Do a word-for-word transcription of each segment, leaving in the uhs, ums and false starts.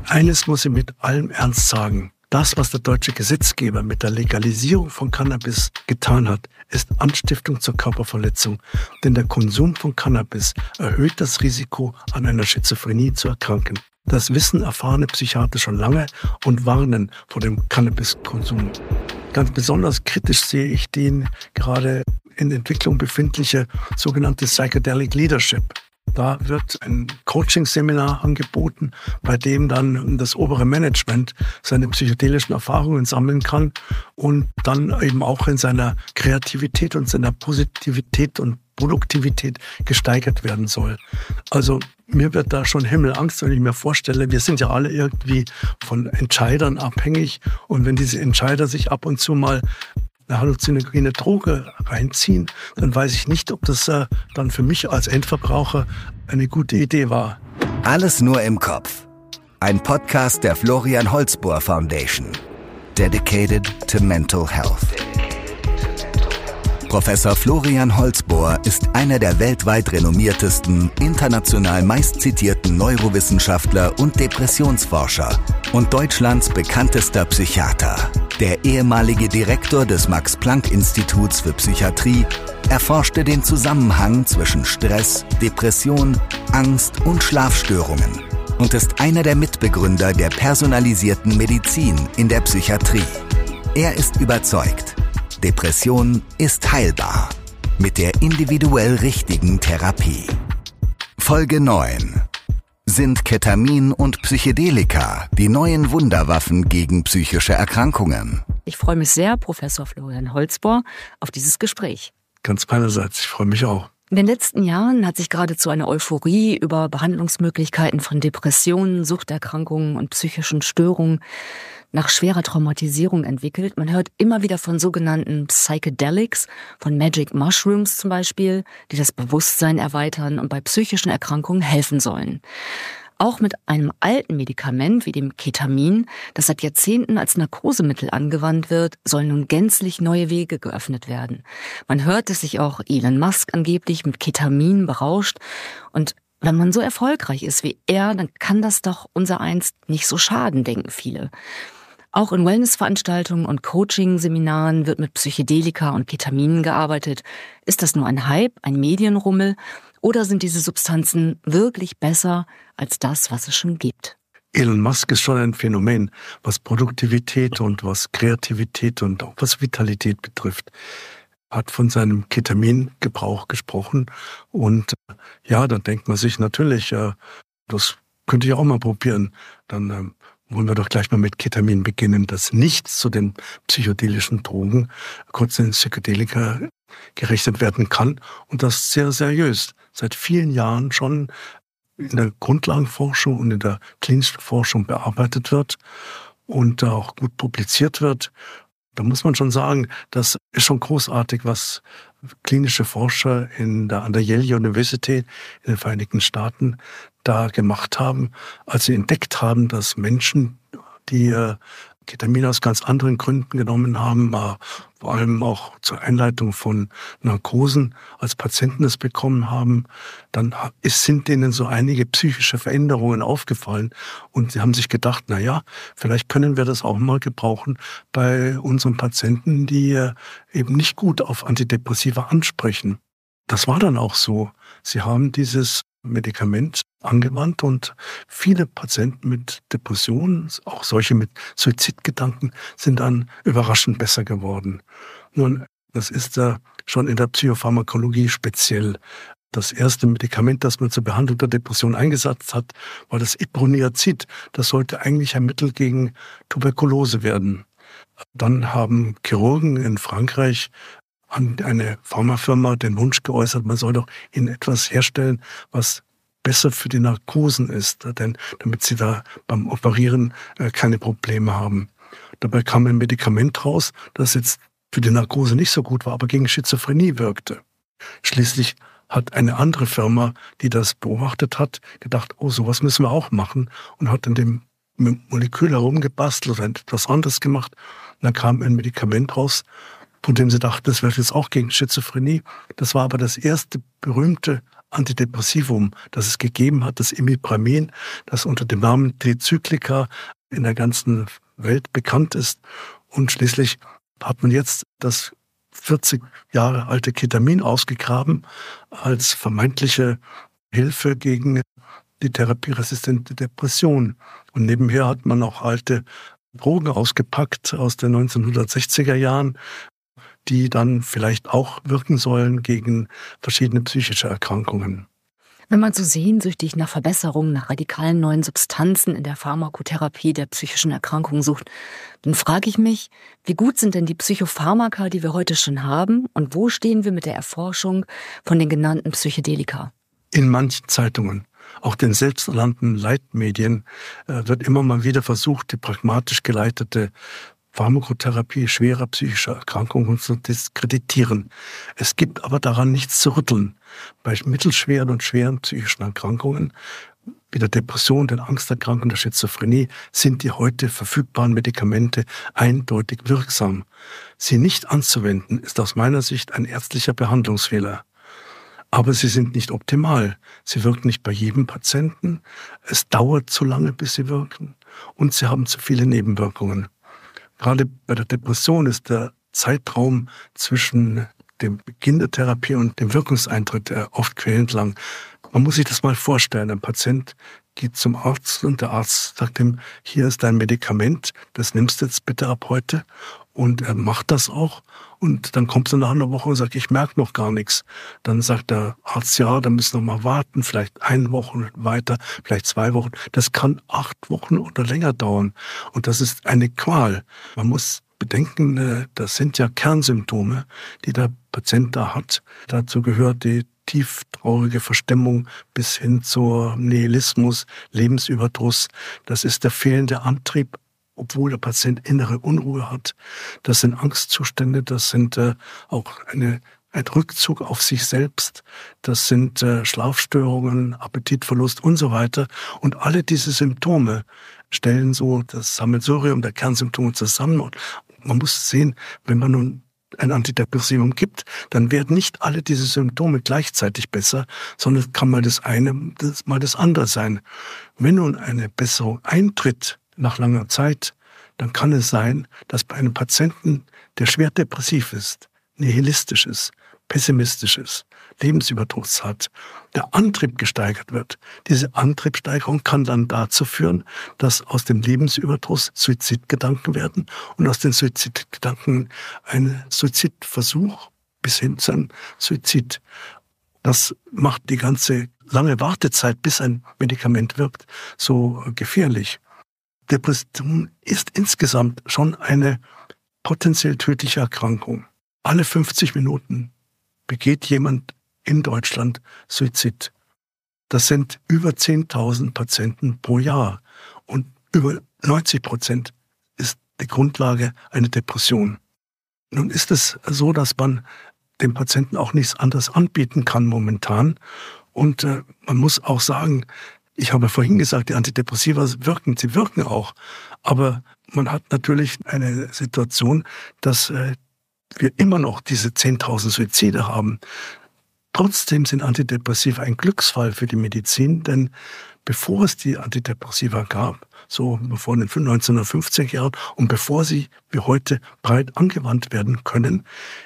Eines muss ich mit allem Ernst sagen. Das, was der deutsche Gesetzgeber mit der Legalisierung von Cannabis getan hat, ist Anstiftung zur Körperverletzung. Denn der Konsum von Cannabis erhöht das Risiko, an einer Schizophrenie zu erkranken. Das wissen erfahrene Psychiater schon lange und warnen vor dem Cannabiskonsum. Ganz besonders kritisch sehe ich den gerade in Entwicklung befindliche sogenannte Psychedelic Leadership. Da wird ein Coaching-Seminar angeboten, bei dem dann das obere Management seine psychedelischen Erfahrungen sammeln kann und dann eben auch in seiner Kreativität und seiner Positivität und Produktivität gesteigert werden soll. Also mir wird da schon Himmelangst, wenn ich mir vorstelle, wir sind ja alle irgendwie von Entscheidern abhängig und wenn diese Entscheider sich ab und zu mal eine halluzinogene Droge reinziehen, dann weiß ich nicht, ob das äh, dann für mich als Endverbraucher eine gute Idee war. Alles nur im Kopf. Ein Podcast der Florian Holzbohr Foundation. Dedicated to Mental Health. Professor Florian Holzbohr ist einer der weltweit renommiertesten, international meistzitierten Neurowissenschaftler und Depressionsforscher und Deutschlands bekanntester Psychiater. Der ehemalige Direktor des Max-Planck-Instituts für Psychiatrie erforschte den Zusammenhang zwischen Stress, Depression, Angst und Schlafstörungen und ist einer der Mitbegründer der personalisierten Medizin in der Psychiatrie. Er ist überzeugt, Depression ist heilbar mit der individuell richtigen Therapie. Folge neun. Sind Ketamin und Psychedelika die neuen Wunderwaffen gegen psychische Erkrankungen? Ich freue mich sehr, Professor Florian Holzbohr, auf dieses Gespräch. Ganz meinerseits, ich freue mich auch. In den letzten Jahren hat sich geradezu eine Euphorie über Behandlungsmöglichkeiten von Depressionen, Suchterkrankungen und psychischen Störungen nach schwerer Traumatisierung entwickelt. Man hört immer wieder von sogenannten Psychedelics, von Magic Mushrooms zum Beispiel, die das Bewusstsein erweitern und bei psychischen Erkrankungen helfen sollen. Auch mit einem alten Medikament wie dem Ketamin, das seit Jahrzehnten als Narkosemittel angewandt wird, sollen nun gänzlich neue Wege geöffnet werden. Man hört, dass sich auch Elon Musk angeblich mit Ketamin berauscht. Und wenn man so erfolgreich ist wie er, dann kann das doch unsereinst nicht so schaden, denken viele. Auch in Wellnessveranstaltungen und Coaching-Seminaren wird mit Psychedelika und Ketaminen gearbeitet. Ist das nur ein Hype, ein Medienrummel? Oder sind diese Substanzen wirklich besser als das, was es schon gibt? Elon Musk ist schon ein Phänomen, was Produktivität und was Kreativität und auch was Vitalität betrifft. Er hat von seinem Ketamingebrauch gesprochen. Und ja, dann denkt man sich natürlich, das könnte ich auch mal probieren. Dann wollen wir doch gleich mal mit Ketamin beginnen, das nicht zu den psychedelischen Drogen, kurz in Psychedelika gerechnet werden kann und das sehr seriös seit vielen Jahren schon in der Grundlagenforschung und in der klinischen Forschung bearbeitet wird und auch gut publiziert wird. Da muss man schon sagen, das ist schon großartig, was klinische Forscher in der, an der Yale University in den Vereinigten Staaten da gemacht haben, als sie entdeckt haben, dass Menschen, die äh, Ketamin aus ganz anderen Gründen genommen haben, äh, vor allem auch zur Einleitung von Narkosen, als Patienten es bekommen haben, dann ist, sind denen so einige psychische Veränderungen aufgefallen und sie haben sich gedacht, na ja, vielleicht können wir das auch mal gebrauchen bei unseren Patienten, die äh, eben nicht gut auf Antidepressiva ansprechen. Das war dann auch so. Sie haben dieses Medikament angewandt und viele Patienten mit Depressionen, auch solche mit Suizidgedanken, sind dann überraschend besser geworden. Nun, das ist ja schon in der Psychopharmakologie speziell. Das erste Medikament, das man zur Behandlung der Depression eingesetzt hat, war das Iproniazid. Das sollte eigentlich ein Mittel gegen Tuberkulose werden. Dann haben Chirurgen in Frankreich an eine Pharmafirma den Wunsch geäußert, man soll doch ihnen etwas herstellen, was besser für die Narkosen ist, denn damit sie da beim Operieren äh, keine Probleme haben. Dabei kam ein Medikament raus, das jetzt für die Narkose nicht so gut war, aber gegen Schizophrenie wirkte. Schließlich hat eine andere Firma, die das beobachtet hat, gedacht, oh, sowas müssen wir auch machen und hat an dem Molekül herumgebastelt oder etwas anderes gemacht. Und dann kam ein Medikament raus, von dem sie dachten, das wäre jetzt auch gegen Schizophrenie. Das war aber das erste berühmte Antidepressivum, das es gegeben hat, das Imipramin, das unter dem Namen Trizyklika in der ganzen Welt bekannt ist. Und schließlich hat man jetzt das vierzig Jahre alte Ketamin ausgegraben als vermeintliche Hilfe gegen die therapieresistente Depression. Und nebenher hat man auch alte Drogen ausgepackt aus den neunzehnhundertsechziger Jahren, die dann vielleicht auch wirken sollen gegen verschiedene psychische Erkrankungen. Wenn man so sehnsüchtig nach Verbesserungen, nach radikalen neuen Substanzen in der Pharmakotherapie der psychischen Erkrankungen sucht, dann frage ich mich, wie gut sind denn die Psychopharmaka, die wir heute schon haben, und wo stehen wir mit der Erforschung von den genannten Psychedelika? In manchen Zeitungen, auch den selbsternannten Leitmedien, wird immer mal wieder versucht, die pragmatisch geleitete Pharmakotherapie schwerer psychischer Erkrankungen zu diskreditieren. Es gibt aber daran nichts zu rütteln. Bei mittelschweren und schweren psychischen Erkrankungen, wie der Depression, den Angsterkrankungen, der Schizophrenie, sind die heute verfügbaren Medikamente eindeutig wirksam. Sie nicht anzuwenden, ist aus meiner Sicht ein ärztlicher Behandlungsfehler. Aber sie sind nicht optimal. Sie wirken nicht bei jedem Patienten. Es dauert zu lange, bis sie wirken. Und sie haben zu viele Nebenwirkungen. Gerade bei der Depression ist der Zeitraum zwischen dem Beginn der Therapie und dem Wirkungseintritt oft quälend lang. Man muss sich das mal vorstellen. Ein Patient geht zum Arzt und der Arzt sagt ihm, hier ist dein Medikament, das nimmst du jetzt bitte ab heute. Und er macht das auch. Und dann kommt er nach einer Woche und sagt, ich merke noch gar nichts. Dann sagt der Arzt, ja, da müssen wir noch mal warten, vielleicht eine Woche weiter, vielleicht zwei Wochen. Das kann acht Wochen oder länger dauern. Und das ist eine Qual. Man muss bedenken, das sind ja Kernsymptome, die der Patient da hat. Dazu gehört die tief traurige Verstimmung bis hin zur Nihilismus, Lebensüberdruss. Das ist der fehlende Antrieb, obwohl der Patient innere Unruhe hat. Das sind Angstzustände, das sind äh, auch eine, ein Rückzug auf sich selbst, das sind äh, Schlafstörungen, Appetitverlust und so weiter. Und alle diese Symptome stellen so das Sammelsurium der Kernsymptome zusammen. Und man muss sehen, wenn man nun ein Antidepressivum gibt, dann werden nicht alle diese Symptome gleichzeitig besser, sondern kann mal das eine, das, mal das andere sein. Wenn nun eine Besserung eintritt, nach langer Zeit, dann kann es sein, dass bei einem Patienten, der schwer depressiv ist, nihilistisch ist, pessimistisch ist, Lebensüberdruss hat, der Antrieb gesteigert wird. Diese Antriebssteigerung kann dann dazu führen, dass aus dem Lebensüberdruss Suizidgedanken werden und aus den Suizidgedanken ein Suizidversuch bis hin zu einem Suizid. Das macht die ganze lange Wartezeit, bis ein Medikament wirkt, so gefährlich. Depression ist insgesamt schon eine potenziell tödliche Erkrankung. Alle fünfzig Minuten begeht jemand in Deutschland Suizid. Das sind über zehntausend Patienten pro Jahr. Und über neunzig Prozent ist die Grundlage eine Depression. Nun ist es so, dass man dem Patienten auch nichts anderes anbieten kann momentan. Und äh, man muss auch sagen, ich habe vorhin gesagt, die Antidepressiva wirken, sie wirken auch. Aber man hat natürlich eine Situation, dass äh, wir immer noch diese zehntausend Suizide haben. Trotzdem sind Antidepressiva ein Glücksfall für die Medizin, denn bevor es die Antidepressiva gab, so vor den neunzehnhundertfünfziger Jahren und bevor sie wie heute breit angewandt werden können,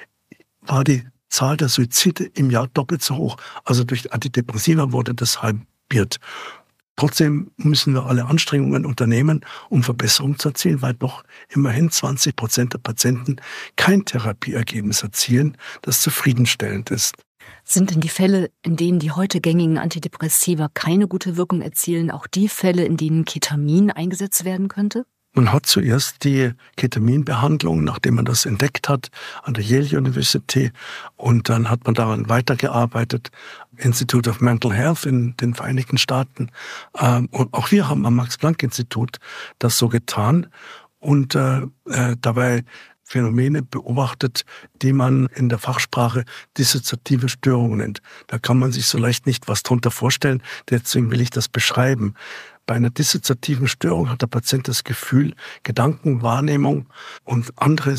war die Zahl der Suizide im Jahr doppelt so hoch. Also durch Antidepressiva wurde das halbiert. Trotzdem müssen wir alle Anstrengungen unternehmen, um Verbesserungen zu erzielen, weil doch immerhin zwanzig Prozent der Patienten kein Therapieergebnis erzielen, das zufriedenstellend ist. Sind denn die Fälle, in denen die heute gängigen Antidepressiva keine gute Wirkung erzielen, auch die Fälle, in denen Ketamin eingesetzt werden könnte? Man hat zuerst die Ketaminbehandlung, nachdem man das entdeckt hat, an der Yale University, und dann hat man daran weitergearbeitet, Institute of Mental Health in den Vereinigten Staaten. Und auch wir haben am Max-Planck-Institut das so getan und äh, dabei Phänomene beobachtet, die man in der Fachsprache dissoziative Störungen nennt. Da kann man sich so leicht nicht was drunter vorstellen, deswegen will ich das beschreiben. Bei einer dissoziativen Störung hat der Patient das Gefühl, Gedanken, Wahrnehmung und andere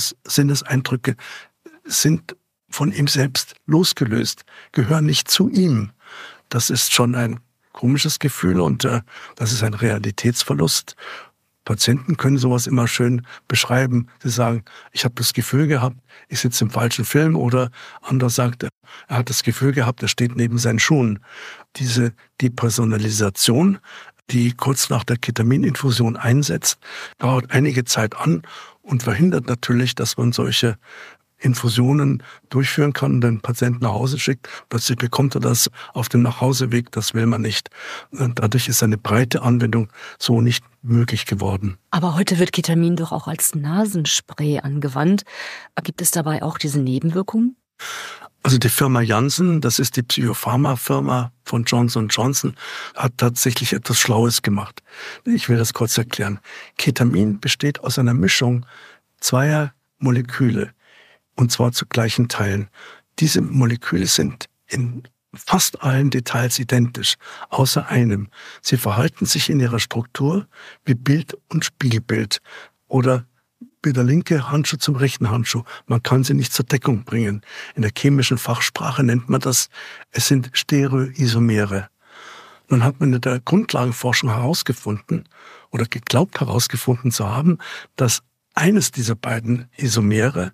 Sinneseindrücke sind von ihm selbst losgelöst, gehören nicht zu ihm. das ist schon ein komisches Gefühl und äh, das ist ein Realitätsverlust. Patienten können sowas immer schön beschreiben. Sie sagen, ich habe das Gefühl gehabt, ich sitze im falschen Film, oder anderer sagt, er hat das Gefühl gehabt, er steht neben seinen Schuhen. Diese Depersonalisation, die kurz nach der Ketamininfusion einsetzt, dauert einige Zeit an und verhindert natürlich, dass man solche Infusionen durchführen kann und den Patienten nach Hause schickt. Plötzlich bekommt er das auf dem Nachhauseweg, das will man nicht. Und dadurch ist eine breite Anwendung so nicht möglich geworden. Aber heute wird Ketamin doch auch als Nasenspray angewandt. Gibt es dabei auch diese Nebenwirkungen? Also die Firma Janssen, das ist die Psychopharma-Firma von Johnson und Johnson, hat tatsächlich etwas Schlaues gemacht. Ich will das kurz erklären. Ketamin besteht aus einer Mischung zweier Moleküle, und zwar zu gleichen Teilen. Diese Moleküle sind in fast allen Details identisch, außer einem. Sie verhalten sich in ihrer Struktur wie Bild und Spiegelbild oder wie der linke Handschuh zum rechten Handschuh. Man kann sie nicht zur Deckung bringen. In der chemischen Fachsprache nennt man das, es sind Stereoisomere. Nun hat man in der Grundlagenforschung herausgefunden oder geglaubt herausgefunden zu haben, dass eines dieser beiden Isomere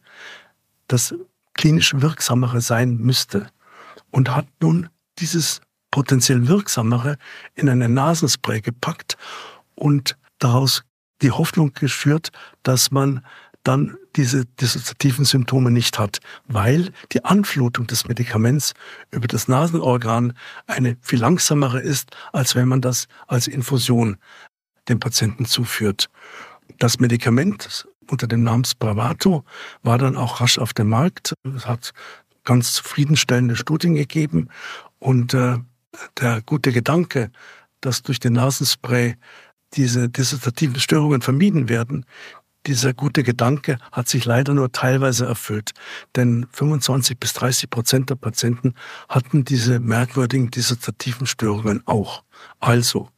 das klinisch wirksamere sein müsste und hat nun dieses potenziell wirksamere in eine Nasenspray gepackt und daraus die Hoffnung geschürt, dass man dann diese dissoziativen Symptome nicht hat, weil die Anflutung des Medikaments über das Nasenorgan eine viel langsamere ist, als wenn man das als Infusion dem Patienten zuführt. Das Medikament unter dem Namen Spravato war dann auch rasch auf dem Markt. Es hat ganz zufriedenstellende Studien gegeben und äh, der gute Gedanke, dass durch den Nasenspray diese dissoziativen Störungen vermieden werden, dieser gute Gedanke hat sich leider nur teilweise erfüllt. Denn fünfundzwanzig bis dreißig Prozent der Patienten hatten diese merkwürdigen dissoziativen Störungen auch. Also,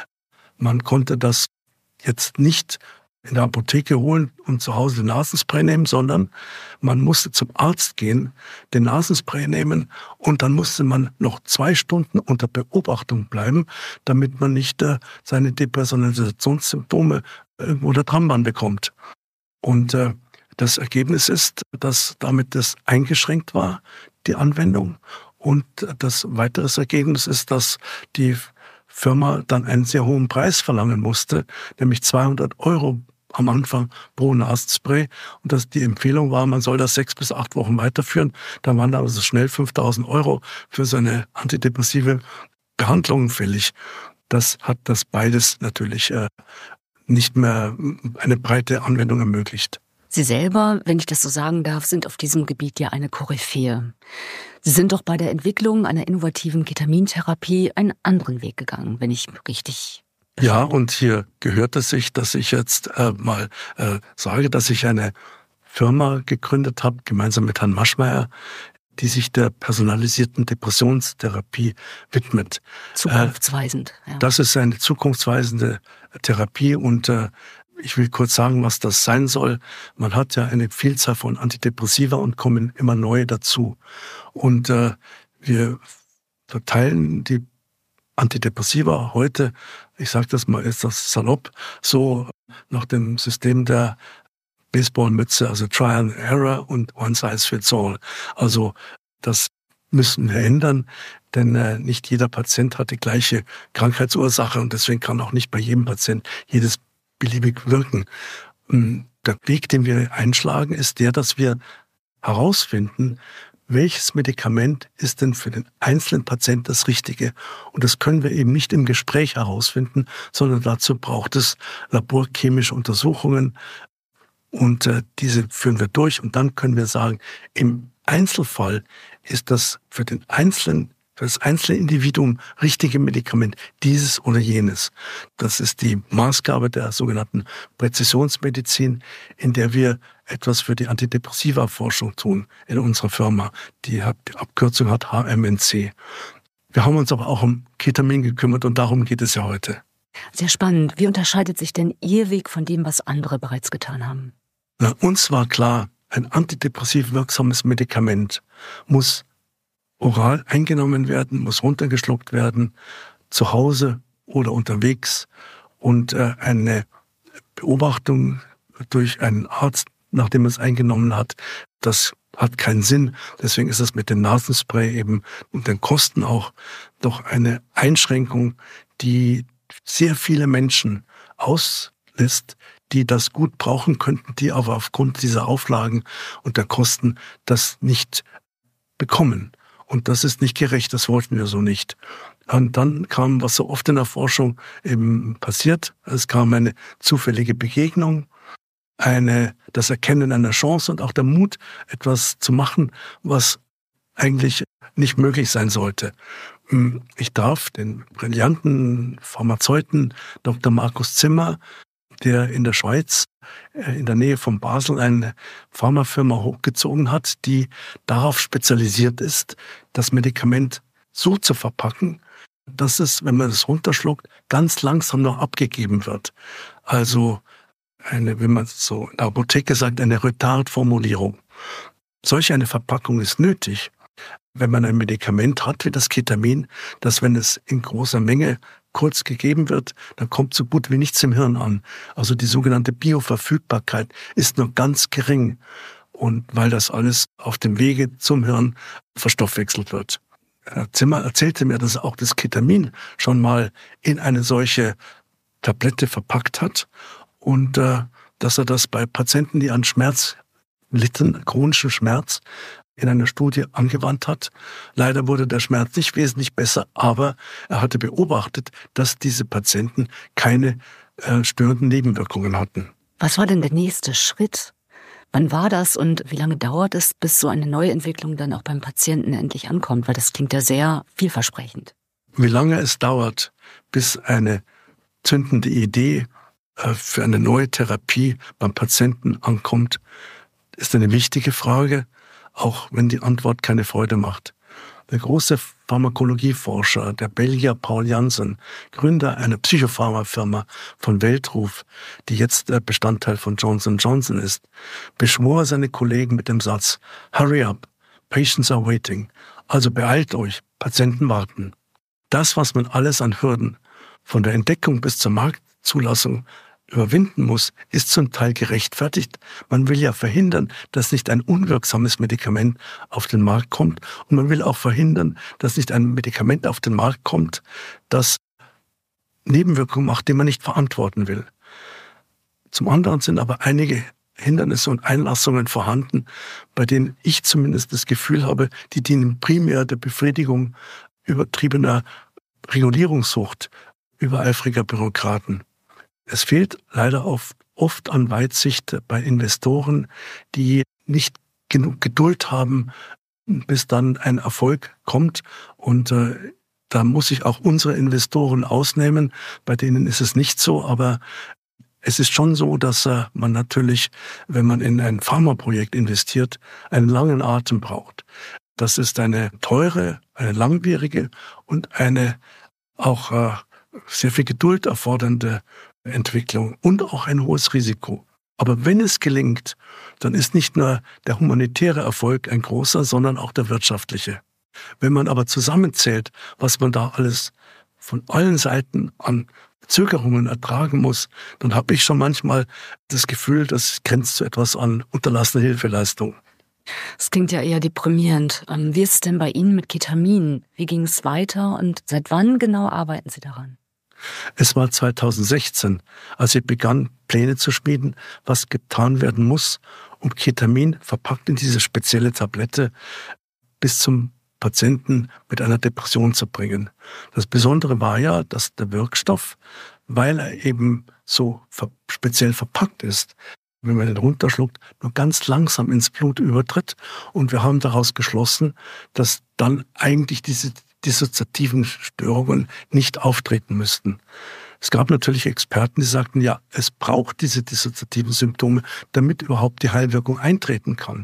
man konnte das jetzt nicht in der Apotheke holen und zu Hause den Nasenspray nehmen, sondern man musste zum Arzt gehen, den Nasenspray nehmen und dann musste man noch zwei Stunden unter Beobachtung bleiben, damit man nicht äh, seine Depersonalisationssymptome irgendwo der Trambahn bekommt. Und äh, das Ergebnis ist, dass damit das eingeschränkt war, die Anwendung. Und das weitere Ergebnis ist, dass die Firma dann einen sehr hohen Preis verlangen musste, nämlich zweihundert Euro am Anfang pro Nasenspray. Und das, die Empfehlung war, man soll das sechs bis acht Wochen weiterführen. Da waren dann also schnell fünftausend Euro für so eine antidepressive Behandlung fällig. Das hat das beides natürlich äh, nicht mehr eine breite Anwendung ermöglicht. Sie selber, wenn ich das so sagen darf, sind auf diesem Gebiet ja eine Koryphäe. Sie sind doch bei der Entwicklung einer innovativen Ketamintherapie einen anderen Weg gegangen, wenn ich richtig... Ja, und hier gehört es sich, dass ich jetzt äh, mal äh, sage, dass ich eine Firma gegründet habe, gemeinsam mit Herrn Maschmeyer, die sich der personalisierten Depressionstherapie widmet. Zukunftsweisend. Äh, ja. Das ist eine zukunftsweisende Therapie und äh, ich will kurz sagen, was das sein soll. Man hat ja eine Vielzahl von Antidepressiva und kommen immer neue dazu. Und äh, wir verteilen die Antidepressiva heute, ich sage das mal, ist das salopp, so nach dem System der Baseballmütze, also Try and Error und One Size Fits All. Also das müssen wir ändern, denn äh, nicht jeder Patient hat die gleiche Krankheitsursache und deswegen kann auch nicht bei jedem Patient jedes beliebig wirken. Der Weg, den wir einschlagen, ist der, dass wir herausfinden, welches Medikament ist denn für den einzelnen Patienten das Richtige. Und das können wir eben nicht im Gespräch herausfinden, sondern dazu braucht es laborchemische Untersuchungen und äh, diese führen wir durch und dann können wir sagen, im Einzelfall ist das für den einzelnen für das einzelne Individuum richtige Medikament, dieses oder jenes. Das ist die Maßgabe der sogenannten Präzisionsmedizin, in der wir etwas für die Antidepressiva-Forschung tun in unserer Firma. Die Abkürzung hat H M N C. Wir haben uns aber auch um Ketamin gekümmert und darum geht es ja heute. Sehr spannend. Wie unterscheidet sich denn Ihr Weg von dem, was andere bereits getan haben? Na, uns war klar, ein antidepressiv wirksames Medikament muss oral eingenommen werden, muss runtergeschluckt werden, zu Hause oder unterwegs. Und äh, eine Beobachtung durch einen Arzt, nachdem man es eingenommen hat, das hat keinen Sinn. Deswegen ist es mit dem Nasenspray eben und den Kosten auch doch eine Einschränkung, die sehr viele Menschen auslässt, die das gut brauchen könnten, die aber aufgrund dieser Auflagen und der Kosten das nicht bekommen. Und das ist nicht gerecht, das wollten wir so nicht. Und dann kam, was so oft in der Forschung eben passiert, es kam eine zufällige Begegnung, eine, das Erkennen einer Chance und auch der Mut, etwas zu machen, was eigentlich nicht möglich sein sollte. Ich darf den brillanten Pharmazeuten Doktor Markus Zimmer, der in der Schweiz, in der Nähe von Basel, eine Pharmafirma hochgezogen hat, die darauf spezialisiert ist, das Medikament so zu verpacken, dass es, wenn man es runterschluckt, ganz langsam noch abgegeben wird. Also eine, wenn man so in der Apotheke sagt, eine Retardformulierung. Solch eine Verpackung ist nötig, wenn man ein Medikament hat wie das Ketamin, dass wenn es in großer Menge kurz gegeben wird, dann kommt so gut wie nichts im Hirn an. Also die sogenannte Bioverfügbarkeit ist nur ganz gering. Und weil das alles auf dem Wege zum Hirn verstoffwechselt wird. Herr Zimmer erzählte mir, dass er auch das Ketamin schon mal in eine solche Tablette verpackt hat und äh, dass er das bei Patienten, die an Schmerz litten, chronischen Schmerz, in einer Studie angewandt hat. Leider wurde der Schmerz nicht wesentlich besser, aber er hatte beobachtet, dass diese Patienten keine äh, störenden Nebenwirkungen hatten. Was war denn der nächste Schritt? Wann war das und wie lange dauert es, bis so eine Neuentwicklung dann auch beim Patienten endlich ankommt? Weil das klingt ja sehr vielversprechend. Wie lange es dauert, bis eine zündende Idee äh, für eine neue Therapie beim Patienten ankommt, ist eine wichtige Frage, auch wenn die Antwort keine Freude macht. Der große Pharmakologieforscher, der Belgier Paul Janssen, Gründer einer Psychopharmafirma von Weltruf, die jetzt Bestandteil von Johnson and Johnson ist, beschwor seine Kollegen mit dem Satz: Hurry up, patients are waiting. Also beeilt euch, Patienten warten. Das, was man alles an Hürden von der Entdeckung bis zur Marktzulassung überwinden muss, ist zum Teil gerechtfertigt. Man will ja verhindern, dass nicht ein unwirksames Medikament auf den Markt kommt. Und man will auch verhindern, dass nicht ein Medikament auf den Markt kommt, das Nebenwirkungen macht, die man nicht verantworten will. Zum anderen sind aber einige Hindernisse und Einlassungen vorhanden, bei denen ich zumindest das Gefühl habe, die dienen primär der Befriedigung übertriebener Regulierungssucht übereifriger Bürokraten. Es fehlt leider oft, oft an Weitsicht bei Investoren, die nicht genug Geduld haben, bis dann ein Erfolg kommt. Und äh, da muss ich auch unsere Investoren ausnehmen. Bei denen ist es nicht so, aber es ist schon so, dass äh, man natürlich, wenn man in ein Pharmaprojekt investiert, einen langen Atem braucht. Das ist eine teure, eine langwierige und eine auch äh, sehr viel Geduld erfordernde Entwicklung und auch ein hohes Risiko. Aber wenn es gelingt, dann ist nicht nur der humanitäre Erfolg ein großer, sondern auch der wirtschaftliche. Wenn man aber zusammenzählt, was man da alles von allen Seiten an Zögerungen ertragen muss, dann habe ich schon manchmal das Gefühl, das grenzt zu etwas an unterlassener Hilfeleistung. Das klingt ja eher deprimierend. Wie ist es denn bei Ihnen mit Ketamin? Wie ging es weiter und seit wann genau arbeiten Sie daran? Es war zweitausendsechzehn, als ich begann, Pläne zu schmieden, was getan werden muss, um Ketamin verpackt in diese spezielle Tablette bis zum Patienten mit einer Depression zu bringen. Das Besondere war ja, dass der Wirkstoff, weil er eben so speziell verpackt ist, wenn man ihn runterschluckt, nur ganz langsam ins Blut übertritt. Und wir haben daraus geschlossen, dass dann eigentlich diese dissoziativen Störungen nicht auftreten müssten. Es gab natürlich Experten, die sagten, ja, es braucht diese dissoziativen Symptome, damit überhaupt die Heilwirkung eintreten kann.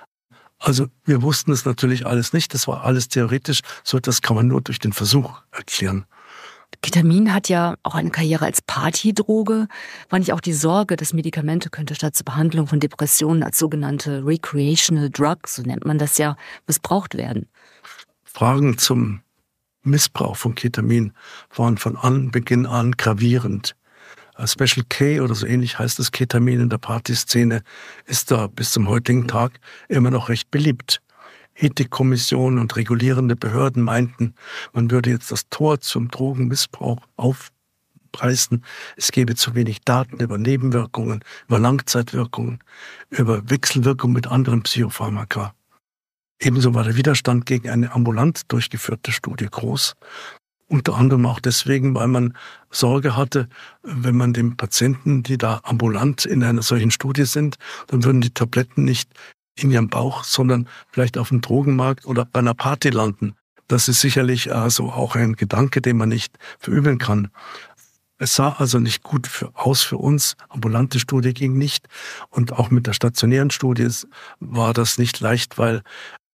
Also wir wussten es natürlich alles nicht, das war alles theoretisch, so das kann man nur durch den Versuch erklären. Ketamin hat ja auch eine Karriere als Partydroge. War nicht auch die Sorge, dass Medikamente könnte statt zur Behandlung von Depressionen als sogenannte Recreational Drug, so nennt man das ja, missbraucht werden? Fragen zum Missbrauch von Ketamin waren von Anbeginn an gravierend. Special K oder so ähnlich heißt das Ketamin in der Partyszene, ist da bis zum heutigen Tag immer noch recht beliebt. Ethikkommissionen und regulierende Behörden meinten, man würde jetzt das Tor zum Drogenmissbrauch aufreißen. Es gäbe zu wenig Daten über Nebenwirkungen, über Langzeitwirkungen, über Wechselwirkungen mit anderen Psychopharmaka. Ebenso war der Widerstand gegen eine ambulant durchgeführte Studie groß. Unter anderem auch deswegen, weil man Sorge hatte, wenn man den Patienten, die da ambulant in einer solchen Studie sind, dann würden die Tabletten nicht in ihrem Bauch, sondern vielleicht auf dem Drogenmarkt oder bei einer Party landen. Das ist sicherlich also auch ein Gedanke, den man nicht verübeln kann. Es sah also nicht gut für, aus für uns. Ambulante Studie ging nicht. Und auch mit der stationären Studie war das nicht leicht, weil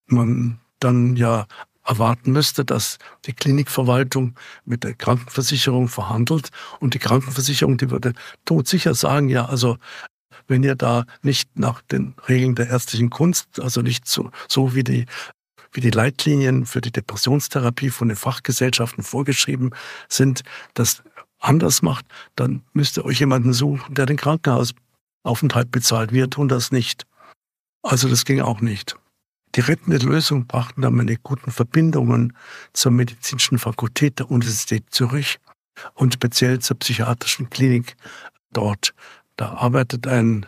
man dann ja erwarten müsste, dass die Klinikverwaltung mit der Krankenversicherung verhandelt und die Krankenversicherung, die würde todsicher sagen, ja, also wenn ihr da nicht nach den Regeln der ärztlichen Kunst, also nicht so, so wie die wie die Leitlinien für die Depressionstherapie von den Fachgesellschaften vorgeschrieben sind, das anders macht, dann müsst ihr euch jemanden suchen, der den Krankenhausaufenthalt bezahlt. Wir tun das nicht. Also das ging auch nicht. Die rettende Lösung brachten dann meine guten Verbindungen zur medizinischen Fakultät der Universität Zürich und speziell zur psychiatrischen Klinik dort. Da arbeitet ein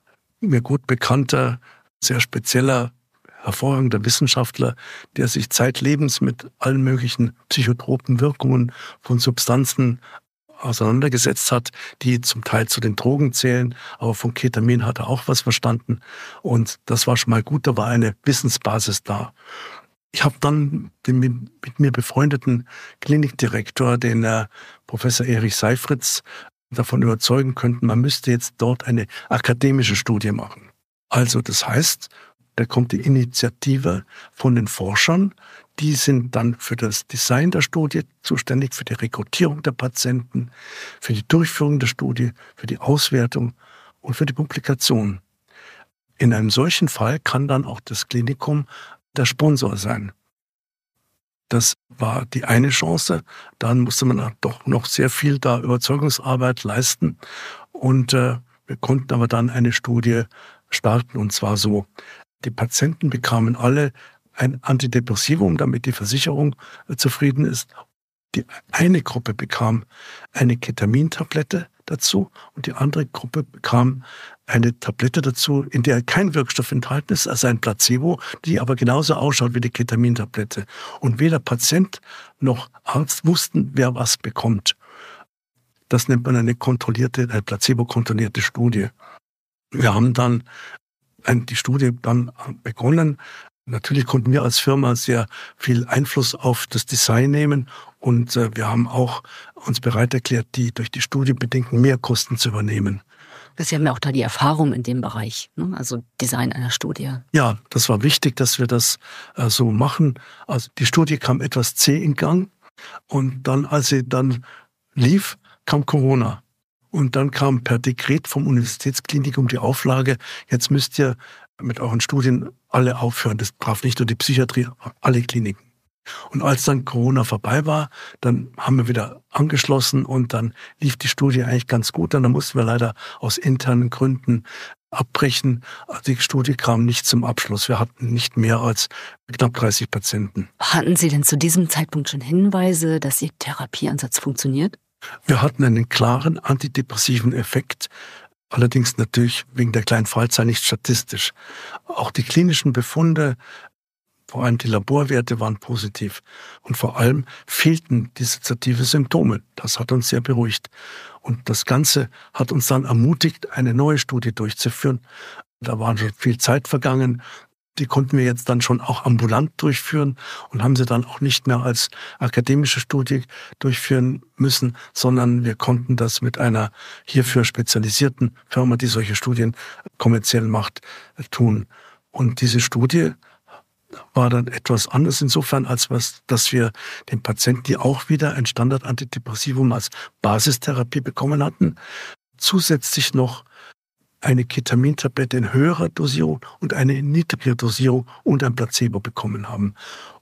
mir gut bekannter, sehr spezieller, hervorragender Wissenschaftler, der sich zeitlebens mit allen möglichen psychotropen Wirkungen von Substanzen auseinandergesetzt hat, die zum Teil zu den Drogen zählen, aber von Ketamin hat er auch was verstanden und das war schon mal gut, da war eine Wissensbasis da. Ich habe dann den mit mir befreundeten Klinikdirektor, den äh, Professor Erich Seifritz, davon überzeugen können, man müsste jetzt dort eine akademische Studie machen. Also das heißt, da kommt die Initiative von den Forschern, die sind dann für das Design der Studie zuständig, für die Rekrutierung der Patienten, für die Durchführung der Studie, für die Auswertung und für die Publikation. In einem solchen Fall kann dann auch das Klinikum der Sponsor sein. Das war die eine Chance. Dann musste man doch noch sehr viel da Überzeugungsarbeit leisten. Und äh, wir konnten aber dann eine Studie starten. Und zwar so, die Patienten bekamen alle ein Antidepressivum, damit die Versicherung äh, zufrieden ist. Die eine Gruppe bekam eine Ketamintablette dazu und die andere Gruppe bekam eine Tablette dazu, in der kein Wirkstoff enthalten ist, also ein Placebo, die aber genauso ausschaut wie die Ketamintablette. Und weder Patient noch Arzt wussten, wer was bekommt. Das nennt man eine kontrollierte, eine placebo-kontrollierte Studie. Wir haben dann die Studie dann begonnen. Natürlich konnten wir als Firma sehr viel Einfluss auf das Design nehmen und äh, wir haben auch uns bereit erklärt, die durch die Studie bedingten Mehrkosten zu übernehmen. Sie haben ja auch da die Erfahrung in dem Bereich, ne? Also Design einer Studie. Ja, das war wichtig, dass wir das äh, so machen. Also die Studie kam etwas zäh in Gang und dann, als sie dann lief, kam Corona. Und dann kam per Dekret vom Universitätsklinikum die Auflage, jetzt müsst ihr mit euren Studien alle aufhören. Das traf nicht nur die Psychiatrie, alle Kliniken. Und als dann Corona vorbei war, dann haben wir wieder angeschlossen und dann lief die Studie eigentlich ganz gut. Und dann mussten wir leider aus internen Gründen abbrechen. Die Studie kam nicht zum Abschluss. Wir hatten nicht mehr als knapp dreißig Patienten. Hatten Sie denn zu diesem Zeitpunkt schon Hinweise, dass Ihr Therapieansatz funktioniert? Wir hatten einen klaren antidepressiven Effekt, allerdings natürlich wegen der kleinen Fallzahl nicht statistisch. Auch die klinischen Befunde, vor allem die Laborwerte, waren positiv. Und vor allem fehlten dissoziative Symptome. Das hat uns sehr beruhigt. Und das Ganze hat uns dann ermutigt, eine neue Studie durchzuführen. Da war schon viel Zeit vergangen. Die konnten wir jetzt dann schon auch ambulant durchführen und haben sie dann auch nicht mehr als akademische Studie durchführen müssen, sondern wir konnten das mit einer hierfür spezialisierten Firma, die solche Studien kommerziell macht, tun. Und diese Studie war dann etwas anders insofern, als was, dass wir den Patienten, die auch wieder ein Standard-Antidepressivum als Basistherapie bekommen hatten, zusätzlich noch eine Ketamintablette in höherer Dosierung und eine in niedriger Dosierung und ein Placebo bekommen haben.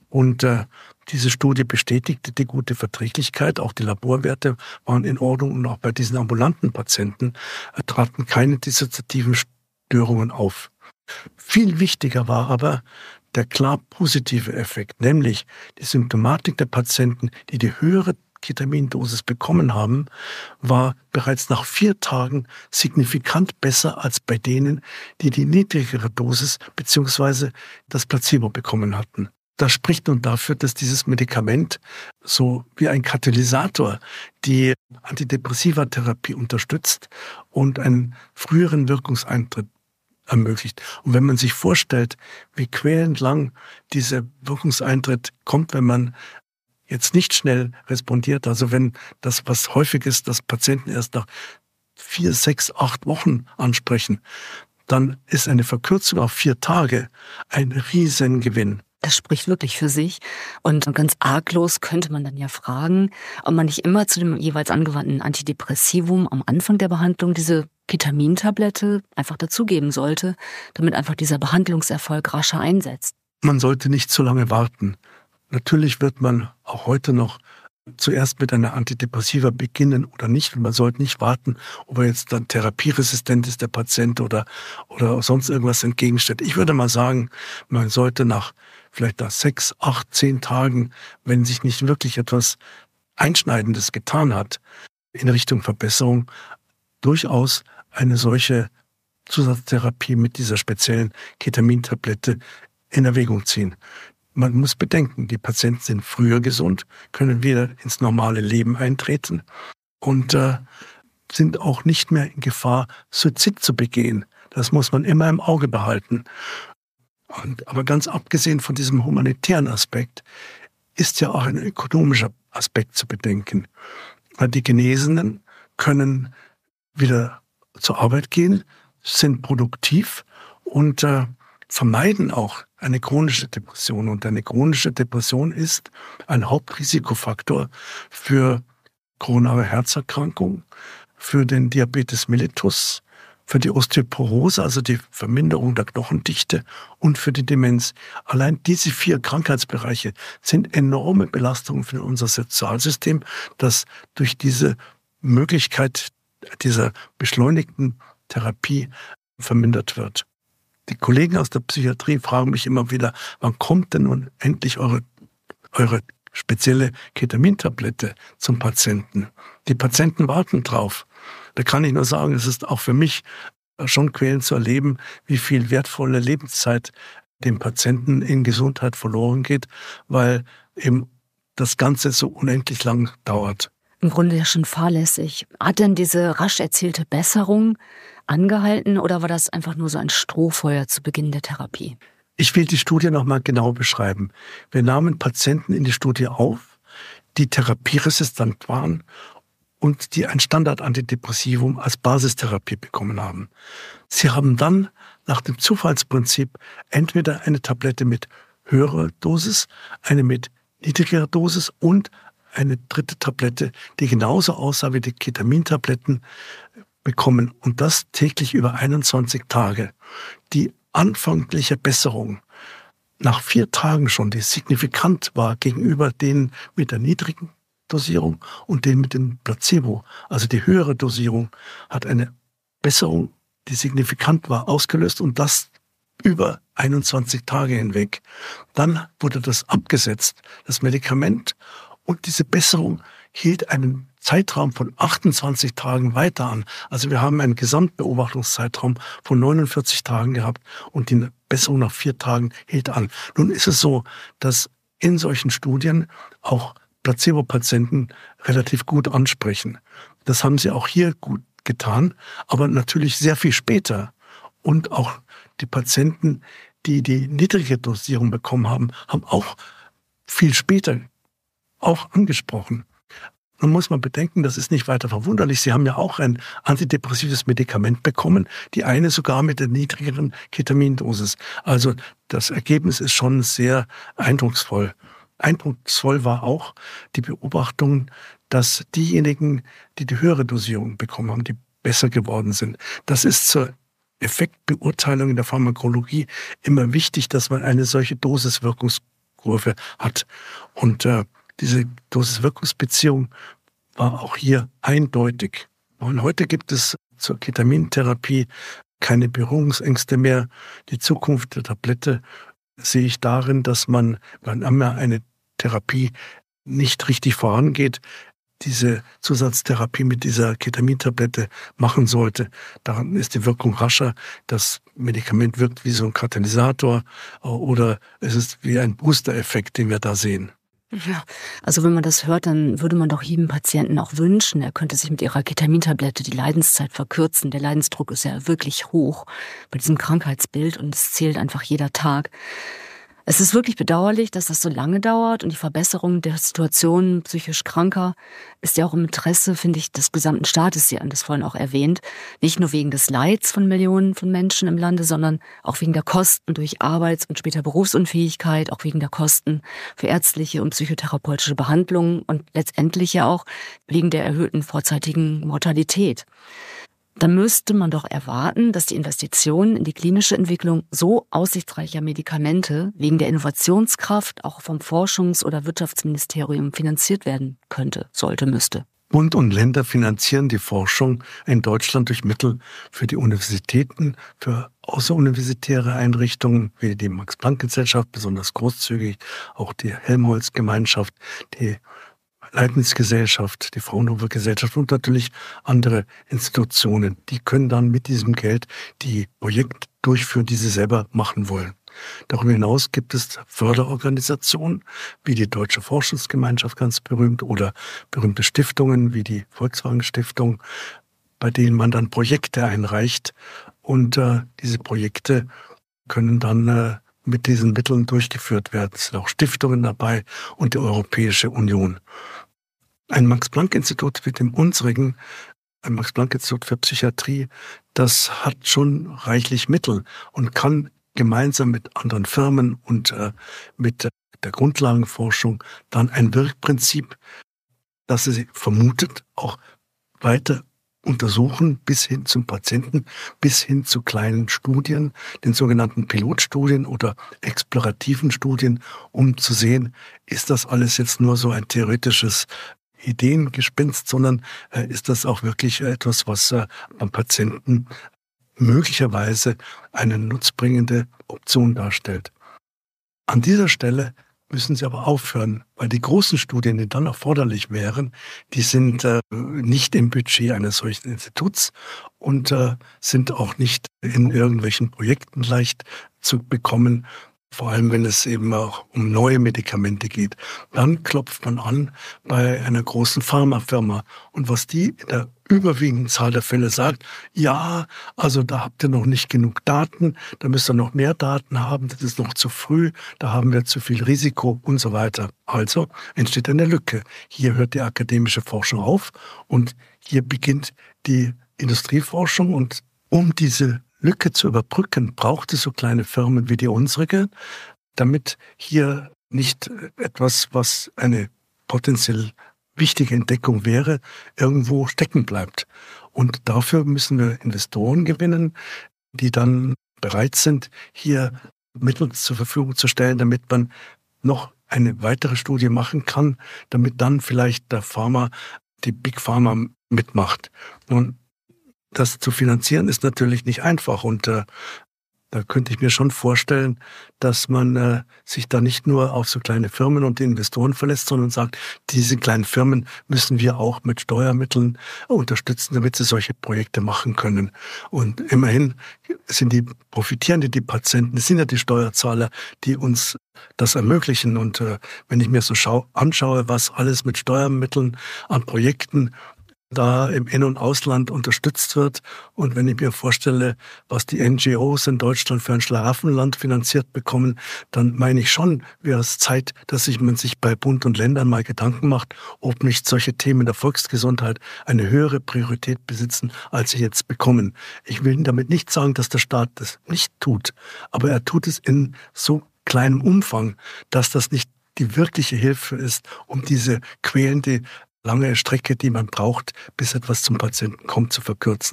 Und äh, diese Studie bestätigte die gute Verträglichkeit. Auch die Laborwerte waren in Ordnung und auch bei diesen ambulanten Patienten äh, traten keine dissoziativen Störungen auf. Viel wichtiger war aber der klar positive Effekt, nämlich die Symptomatik der Patienten, die die höhere Ketamindosis bekommen haben, war bereits nach vier Tagen signifikant besser als bei denen, die die niedrigere Dosis bzw. das Placebo bekommen hatten. Das spricht nun dafür, dass dieses Medikament so wie ein Katalysator die Antidepressiva-Therapie unterstützt und einen früheren Wirkungseintritt ermöglicht. Und wenn man sich vorstellt, wie quälend lang dieser Wirkungseintritt kommt, wenn man jetzt nicht schnell respondiert, also wenn das, was häufig ist, dass Patienten erst nach vier, sechs, acht Wochen ansprechen, dann ist eine Verkürzung auf vier Tage ein Riesengewinn. Das spricht wirklich für sich. Und ganz arglos könnte man dann ja fragen, ob man nicht immer zu dem jeweils angewandten Antidepressivum am Anfang der Behandlung diese Ketamintablette einfach dazugeben sollte, damit einfach dieser Behandlungserfolg rascher einsetzt. Man sollte nicht zu lange warten. Natürlich wird man auch heute noch zuerst mit einer Antidepressiva beginnen oder nicht. Und man sollte nicht warten, ob er jetzt dann therapieresistent ist, der Patient, oder, oder sonst irgendwas entgegenstellt. Ich würde mal sagen, man sollte nach vielleicht nach sechs, acht, zehn Tagen, wenn sich nicht wirklich etwas Einschneidendes getan hat, in Richtung Verbesserung, durchaus eine solche Zusatztherapie mit dieser speziellen Ketamintablette in Erwägung ziehen. Man muss bedenken, die Patienten sind früher gesund, können wieder ins normale Leben eintreten und äh, sind auch nicht mehr in Gefahr, Suizid zu begehen. Das muss man immer im Auge behalten. Und, aber ganz abgesehen von diesem humanitären Aspekt ist ja auch ein ökonomischer Aspekt zu bedenken. Die Genesenen können wieder zur Arbeit gehen, sind produktiv und äh, vermeiden auch eine chronische Depression. Und eine chronische Depression ist ein Hauptrisikofaktor für koronare Herzerkrankung, für den Diabetes mellitus, für die Osteoporose, also die Verminderung der Knochendichte, und für die Demenz. Allein diese vier Krankheitsbereiche sind enorme Belastungen für unser Sozialsystem, das durch diese Möglichkeit dieser beschleunigten Therapie vermindert wird. Die Kollegen aus der Psychiatrie fragen mich immer wieder, wann kommt denn nun endlich eure, eure spezielle Ketamintablette zum Patienten? Die Patienten warten drauf. Da kann ich nur sagen, es ist auch für mich schon quälend zu erleben, wie viel wertvolle Lebenszeit dem Patienten in Gesundheit verloren geht, weil eben das Ganze so unendlich lang dauert. Im Grunde ja schon fahrlässig. Hat denn diese rasch erzielte Besserung angehalten oder war das einfach nur so ein Strohfeuer zu Beginn der Therapie? Ich will die Studie nochmal genau beschreiben. Wir nahmen Patienten in die Studie auf, die therapieresistent waren und die ein Standard-Antidepressivum als Basistherapie bekommen haben. Sie haben dann nach dem Zufallsprinzip entweder eine Tablette mit höherer Dosis, eine mit niedrigerer Dosis und eine dritte Tablette, die genauso aussah wie die Ketamintabletten, bekommen. Und das täglich über einundzwanzig Tage. Die anfängliche Besserung nach vier Tagen schon, die signifikant war gegenüber denen mit der niedrigen Dosierung und denen mit dem Placebo, also die höhere Dosierung, hat eine Besserung, die signifikant war, ausgelöst, und das über einundzwanzig Tage hinweg. Dann wurde das abgesetzt, das Medikament, und diese Besserung hielt einen Zeitraum von achtundzwanzig Tagen weiter an. Also wir haben einen Gesamtbeobachtungszeitraum von neunundvierzig Tagen gehabt und die Besserung nach vier Tagen hielt an. Nun ist es so, dass in solchen Studien auch Placebo-Patienten relativ gut ansprechen. Das haben sie auch hier gut getan, aber natürlich sehr viel später. Und auch die Patienten, die die niedrige Dosierung bekommen haben, haben auch viel später auch angesprochen. Nun muss man bedenken, das ist nicht weiter verwunderlich. Sie haben ja auch ein antidepressives Medikament bekommen, die eine sogar mit der niedrigeren Ketamindosis. Also das Ergebnis ist schon sehr eindrucksvoll. Eindrucksvoll war auch die Beobachtung, dass diejenigen, die die höhere Dosierung bekommen haben, die besser geworden sind. Das ist zur Effektbeurteilung in der Pharmakologie immer wichtig, dass man eine solche Dosiswirkungs Kurve hat. Und äh, diese Dosis-Wirkungsbeziehung war auch hier eindeutig. Und heute gibt es zur Ketamintherapie keine Berührungsängste mehr. Die Zukunft der Tablette sehe ich darin, dass man, wenn einmal eine Therapie nicht richtig vorangeht, diese Zusatztherapie mit dieser Ketamintablette machen sollte. Daran ist die Wirkung rascher. Das Medikament wirkt wie so ein Katalysator oder es ist wie ein Booster-Effekt, den wir da sehen. Ja, also wenn man das hört, dann würde man doch jedem Patienten auch wünschen, er könnte sich mit ihrer Ketamintablette die Leidenszeit verkürzen. Der Leidensdruck ist ja wirklich hoch bei diesem Krankheitsbild und es zählt einfach jeder Tag. Es ist wirklich bedauerlich, dass das so lange dauert und die Verbesserung der Situation psychisch Kranker ist ja auch im Interesse, finde ich, des gesamten Staates. Sie haben das vorhin auch erwähnt. Nicht nur wegen des Leids von Millionen von Menschen im Lande, sondern auch wegen der Kosten durch Arbeits- und später Berufsunfähigkeit, auch wegen der Kosten für ärztliche und psychotherapeutische Behandlungen und letztendlich ja auch wegen der erhöhten vorzeitigen Mortalität. Da müsste man doch erwarten, dass die Investitionen in die klinische Entwicklung so aussichtsreicher Medikamente wegen der Innovationskraft auch vom Forschungs- oder Wirtschaftsministerium finanziert werden könnte, sollte, müsste. Bund und Länder finanzieren die Forschung in Deutschland durch Mittel für die Universitäten, für außeruniversitäre Einrichtungen wie die Max-Planck-Gesellschaft, besonders großzügig, auch die Helmholtz-Gemeinschaft, die Leibniz-Gesellschaft, die Fraunhofer-Gesellschaft und natürlich andere Institutionen. Die können dann mit diesem Geld die Projekte durchführen, die sie selber machen wollen. Darüber hinaus gibt es Förderorganisationen wie die Deutsche Forschungsgemeinschaft, ganz berühmt, oder berühmte Stiftungen wie die Volkswagen-Stiftung, bei denen man dann Projekte einreicht und äh, diese Projekte können dann äh, mit diesen Mitteln durchgeführt werden. Es sind auch Stiftungen dabei und die Europäische Union. Ein Max-Planck-Institut wie dem unsrigen, ein Max-Planck-Institut für Psychiatrie, das hat schon reichlich Mittel und kann gemeinsam mit anderen Firmen und äh, mit der Grundlagenforschung dann ein Wirkprinzip, das sie vermutet, auch weiter untersuchen bis hin zum Patienten, bis hin zu kleinen Studien, den sogenannten Pilotstudien oder explorativen Studien, um zu sehen, ist das alles jetzt nur so ein theoretisches Ideengespinst, sondern äh, ist das auch wirklich etwas, was äh, beim Patienten möglicherweise eine nutzbringende Option darstellt. An dieser Stelle müssen Sie aber aufhören, weil die großen Studien, die dann erforderlich wären, die sind äh, nicht im Budget eines solchen Instituts und äh, sind auch nicht in irgendwelchen Projekten leicht zu bekommen, vor allem wenn es eben auch um neue Medikamente geht. Dann klopft man an bei einer großen Pharmafirma und was die in der überwiegenden Zahl der Fälle sagt, ja, also da habt ihr noch nicht genug Daten, da müsst ihr noch mehr Daten haben, das ist noch zu früh, da haben wir zu viel Risiko und so weiter. Also entsteht eine Lücke. Hier hört die akademische Forschung auf und hier beginnt die Industrieforschung und um diese Lücke zu überbrücken, braucht es so kleine Firmen wie die unsrige, damit hier nicht etwas, was eine potenziell wichtige Entdeckung wäre, irgendwo stecken bleibt. Und dafür müssen wir Investoren gewinnen, die dann bereit sind, hier Mittel zur Verfügung zu stellen, damit man noch eine weitere Studie machen kann, damit dann vielleicht der Pharma, die Big Pharma mitmacht. Nun, das zu finanzieren ist natürlich nicht einfach und äh, da könnte ich mir schon vorstellen, dass man äh, sich da nicht nur auf so kleine Firmen und die Investoren verlässt, sondern sagt, diese kleinen Firmen müssen wir auch mit Steuermitteln unterstützen, damit sie solche Projekte machen können. Und immerhin sind die profitierende die Patienten, das sind ja die Steuerzahler, die uns das ermöglichen. Und äh, wenn ich mir so schau, anschaue, was alles mit Steuermitteln an Projekten da im In- und Ausland unterstützt wird. Und wenn ich mir vorstelle, was die N G Os in Deutschland für ein Schlaraffenland finanziert bekommen, dann meine ich schon, wäre es Zeit, dass sich man sich bei Bund und Ländern mal Gedanken macht, ob nicht solche Themen der Volksgesundheit eine höhere Priorität besitzen, als sie jetzt bekommen. Ich will damit nicht sagen, dass der Staat das nicht tut, aber er tut es in so kleinem Umfang, dass das nicht die wirkliche Hilfe ist, um diese quälende lange Strecke, die man braucht, bis etwas zum Patienten kommt, zu verkürzen.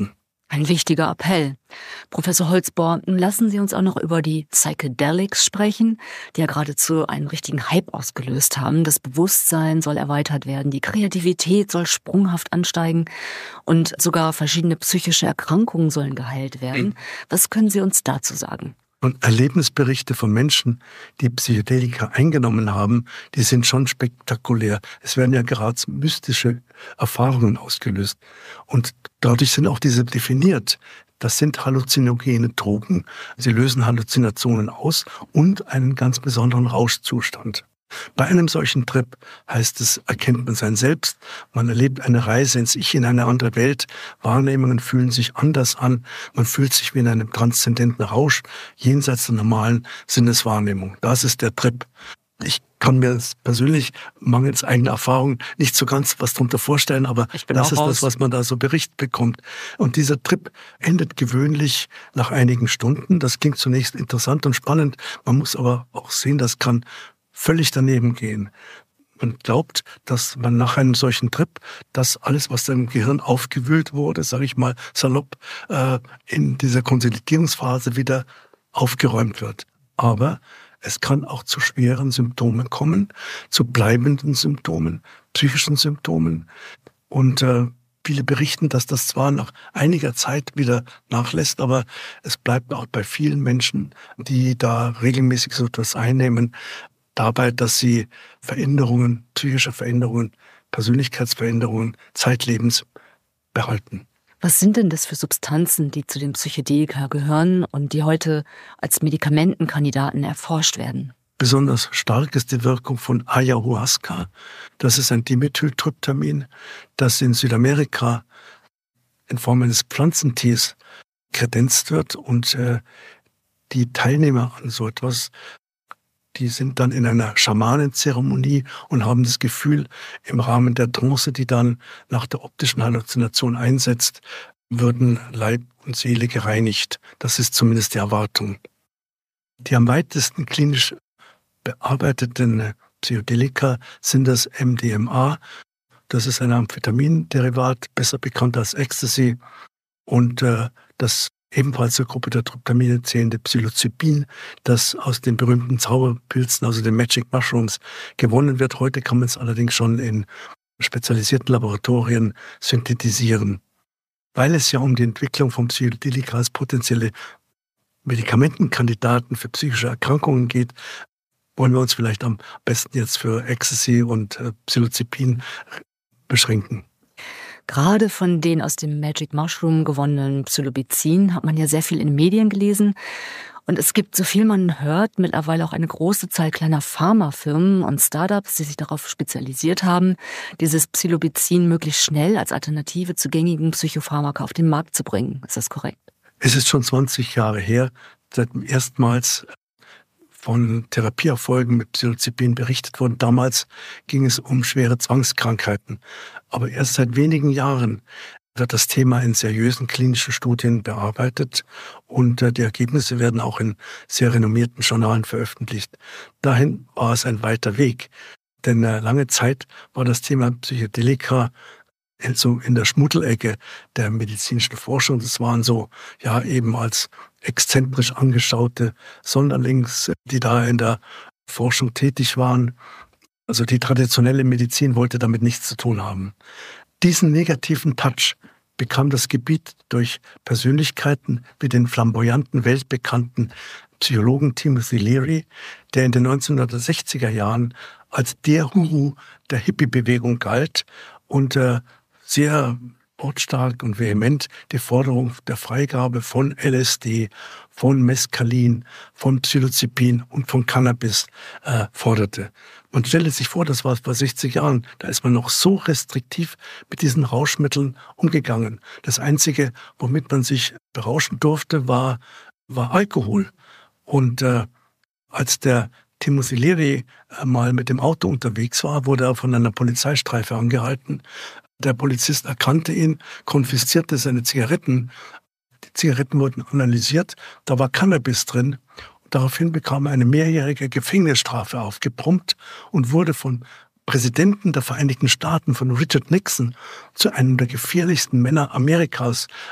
Ein wichtiger Appell. Professor Holzbohr, lassen Sie uns auch noch über die Psychedelics sprechen, die ja geradezu einen richtigen Hype ausgelöst haben. Das Bewusstsein soll erweitert werden, die Kreativität soll sprunghaft ansteigen und sogar verschiedene psychische Erkrankungen sollen geheilt werden. Was können Sie uns dazu sagen? Und Erlebnisberichte von Menschen, die Psychedelika eingenommen haben, die sind schon spektakulär. Es werden ja gerade mystische Erfahrungen ausgelöst. Und dadurch sind auch diese definiert. Das sind halluzinogene Drogen. Sie lösen Halluzinationen aus und einen ganz besonderen Rauschzustand. Bei einem solchen Trip heißt es, erkennt man sein Selbst, man erlebt eine Reise ins Ich, in eine andere Welt, Wahrnehmungen fühlen sich anders an, man fühlt sich wie in einem transzendenten Rausch, jenseits der normalen Sinneswahrnehmung. Das ist der Trip. Ich kann mir persönlich, mangels eigener Erfahrung, nicht so ganz was darunter vorstellen, aber das ist raus. Das, was man da so berichtet bekommt. Und dieser Trip endet gewöhnlich nach einigen Stunden. Das klingt zunächst interessant und spannend. Man muss aber auch sehen, das kann völlig daneben gehen. Man glaubt, dass man nach einem solchen Trip, dass alles, was da im Gehirn aufgewühlt wurde, sage ich mal salopp, äh, in dieser Konsolidierungsphase wieder aufgeräumt wird. Aber es kann auch zu schweren Symptomen kommen, zu bleibenden Symptomen, psychischen Symptomen. Und äh, viele berichten, dass das zwar nach einiger Zeit wieder nachlässt, aber es bleibt auch bei vielen Menschen, die da regelmäßig so etwas einnehmen, dabei, dass sie Veränderungen, psychische Veränderungen, Persönlichkeitsveränderungen zeitlebens behalten. Was sind denn das für Substanzen, die zu den Psychedelika gehören und die heute als Medikamentenkandidaten erforscht werden? Besonders stark ist die Wirkung von Ayahuasca. Das ist ein Dimethyltryptamin, das in Südamerika in Form eines Pflanzentees kredenzt wird. Und äh, die Teilnehmer an so etwas, die sind dann in einer Schamanenzeremonie und haben das Gefühl, im Rahmen der Trance, die dann nach der optischen Halluzination einsetzt, würden Leib und Seele gereinigt. Das ist zumindest die Erwartung. Die am weitesten klinisch bearbeiteten Psychedelika sind das M D M A. Das ist ein Amphetaminderivat, besser bekannt als Ecstasy. Und äh, das ebenfalls zur Gruppe der Tryptamine zählende Psilocybin, das aus den berühmten Zauberpilzen, also den Magic Mushrooms, gewonnen wird. Heute kann man es allerdings schon in spezialisierten Laboratorien synthetisieren. Weil es ja um die Entwicklung von Psychedelika als potenzielle Medikamentenkandidaten für psychische Erkrankungen geht, wollen wir uns vielleicht am besten jetzt für Ecstasy und äh, Psilocybin beschränken. Gerade von den aus dem Magic Mushroom gewonnenen Psilocybin hat man ja sehr viel in den Medien gelesen. Und es gibt, so viel man hört, mittlerweile auch eine große Zahl kleiner Pharmafirmen und Startups, die sich darauf spezialisiert haben, dieses Psilocybin möglichst schnell als Alternative zu gängigen Psychopharmaka auf den Markt zu bringen. Ist das korrekt? Es ist schon zwanzig Jahre her, seit erstmals von Therapieerfolgen mit Psilocybin berichtet worden. Damals ging es um schwere Zwangskrankheiten. Aber erst seit wenigen Jahren wird das Thema in seriösen klinischen Studien bearbeitet und die Ergebnisse werden auch in sehr renommierten Journalen veröffentlicht. Dahin war es ein weiter Weg, denn lange Zeit war das Thema Psychedelika so in der Schmuddelecke der medizinischen Forschung. Das waren so, ja, eben als exzentrisch angeschaute Sonderlings, die da in der Forschung tätig waren. Also die traditionelle Medizin wollte damit nichts zu tun haben. Diesen negativen Touch bekam das Gebiet durch Persönlichkeiten wie den flamboyanten, weltbekannten Psychologen Timothy Leary, der in den neunzehnhundertsechziger Jahren als der Guru der Hippie-Bewegung galt und äh, sehr wortstark und vehement die Forderung der Freigabe von L S D, von Mescalin, von Psilocybin und von Cannabis äh, forderte. Man stelle sich vor, das war vor sechzig Jahren, da ist man noch so restriktiv mit diesen Rauschmitteln umgegangen. Das Einzige, womit man sich berauschen durfte, war, war Alkohol. Und äh, als der Timothy Leary äh, mal mit dem Auto unterwegs war, wurde er von einer Polizeistreife angehalten. Der Polizist erkannte ihn, konfiszierte seine Zigaretten. Die Zigaretten wurden analysiert, da war Cannabis drin. Daraufhin bekam er eine mehrjährige Gefängnisstrafe aufgebrummt und wurde vom Präsidenten der Vereinigten Staaten, von Richard Nixon, zu einem der gefährlichsten Männer Amerikas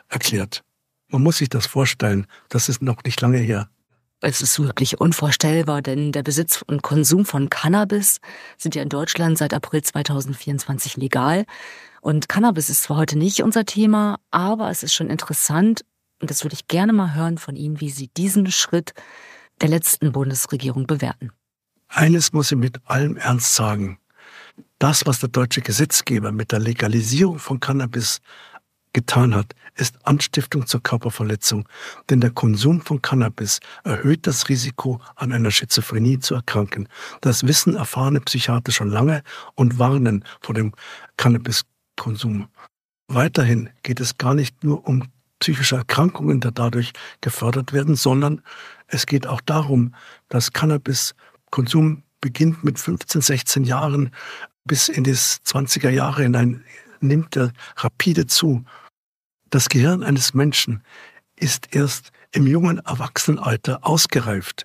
erklärt. Man muss sich das vorstellen, das ist noch nicht lange her. Es ist wirklich unvorstellbar, denn der Besitz und Konsum von Cannabis sind ja in Deutschland seit April zweitausendvierundzwanzig legal. Und Cannabis ist zwar heute nicht unser Thema, aber es ist schon interessant, und das würde ich gerne mal hören von Ihnen, wie Sie diesen Schritt der letzten Bundesregierung bewerten. Eines muss ich mit allem Ernst sagen. Das, was der deutsche Gesetzgeber mit der Legalisierung von Cannabis getan hat, ist Anstiftung zur Körperverletzung. Denn der Konsum von Cannabis erhöht das Risiko, an einer Schizophrenie zu erkranken. Das wissen erfahrene Psychiater schon lange und warnen vor dem Cannabiskonsum. Weiterhin geht es gar nicht nur um psychische Erkrankungen, die dadurch gefördert werden, sondern es geht auch darum, dass Cannabiskonsum beginnt mit fünfzehn, sechzehn Jahren bis in die zwanziger Jahre hinein, nimmt er rapide zu. Das Gehirn eines Menschen ist erst im jungen Erwachsenenalter ausgereift.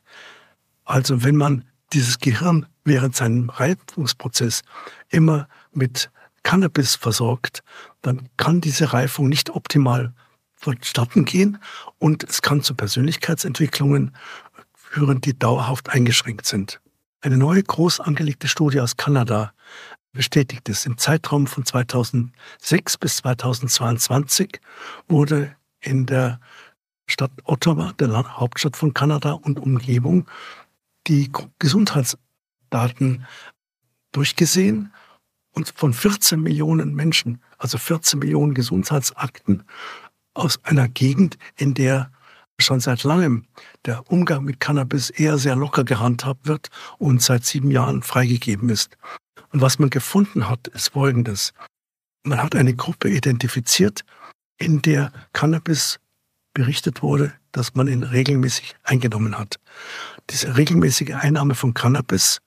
Also wenn man dieses Gehirn während seinem Reifungsprozess immer mit Cannabis versorgt, dann kann diese Reifung nicht optimal vonstatten gehen und es kann zu Persönlichkeitsentwicklungen führen, die dauerhaft eingeschränkt sind. Eine neue groß angelegte Studie aus Kanada bestätigt es. Im Zeitraum von zweitausendsechs bis zweitausendzweiundzwanzig wurde in der Stadt Ottawa, der Hauptstadt von Kanada und Umgebung, die Gesundheitsdaten durchgesehen und von vierzehn Millionen Menschen, also vierzehn Millionen Gesundheitsakten aus einer Gegend, in der schon seit langem der Umgang mit Cannabis eher sehr locker gehandhabt wird und seit sieben Jahren freigegeben ist. Und was man gefunden hat, ist Folgendes. Man hat eine Gruppe identifiziert, in der Cannabis berichtet wurde, dass man ihn regelmäßig eingenommen hat. Diese regelmäßige Einnahme von Cannabis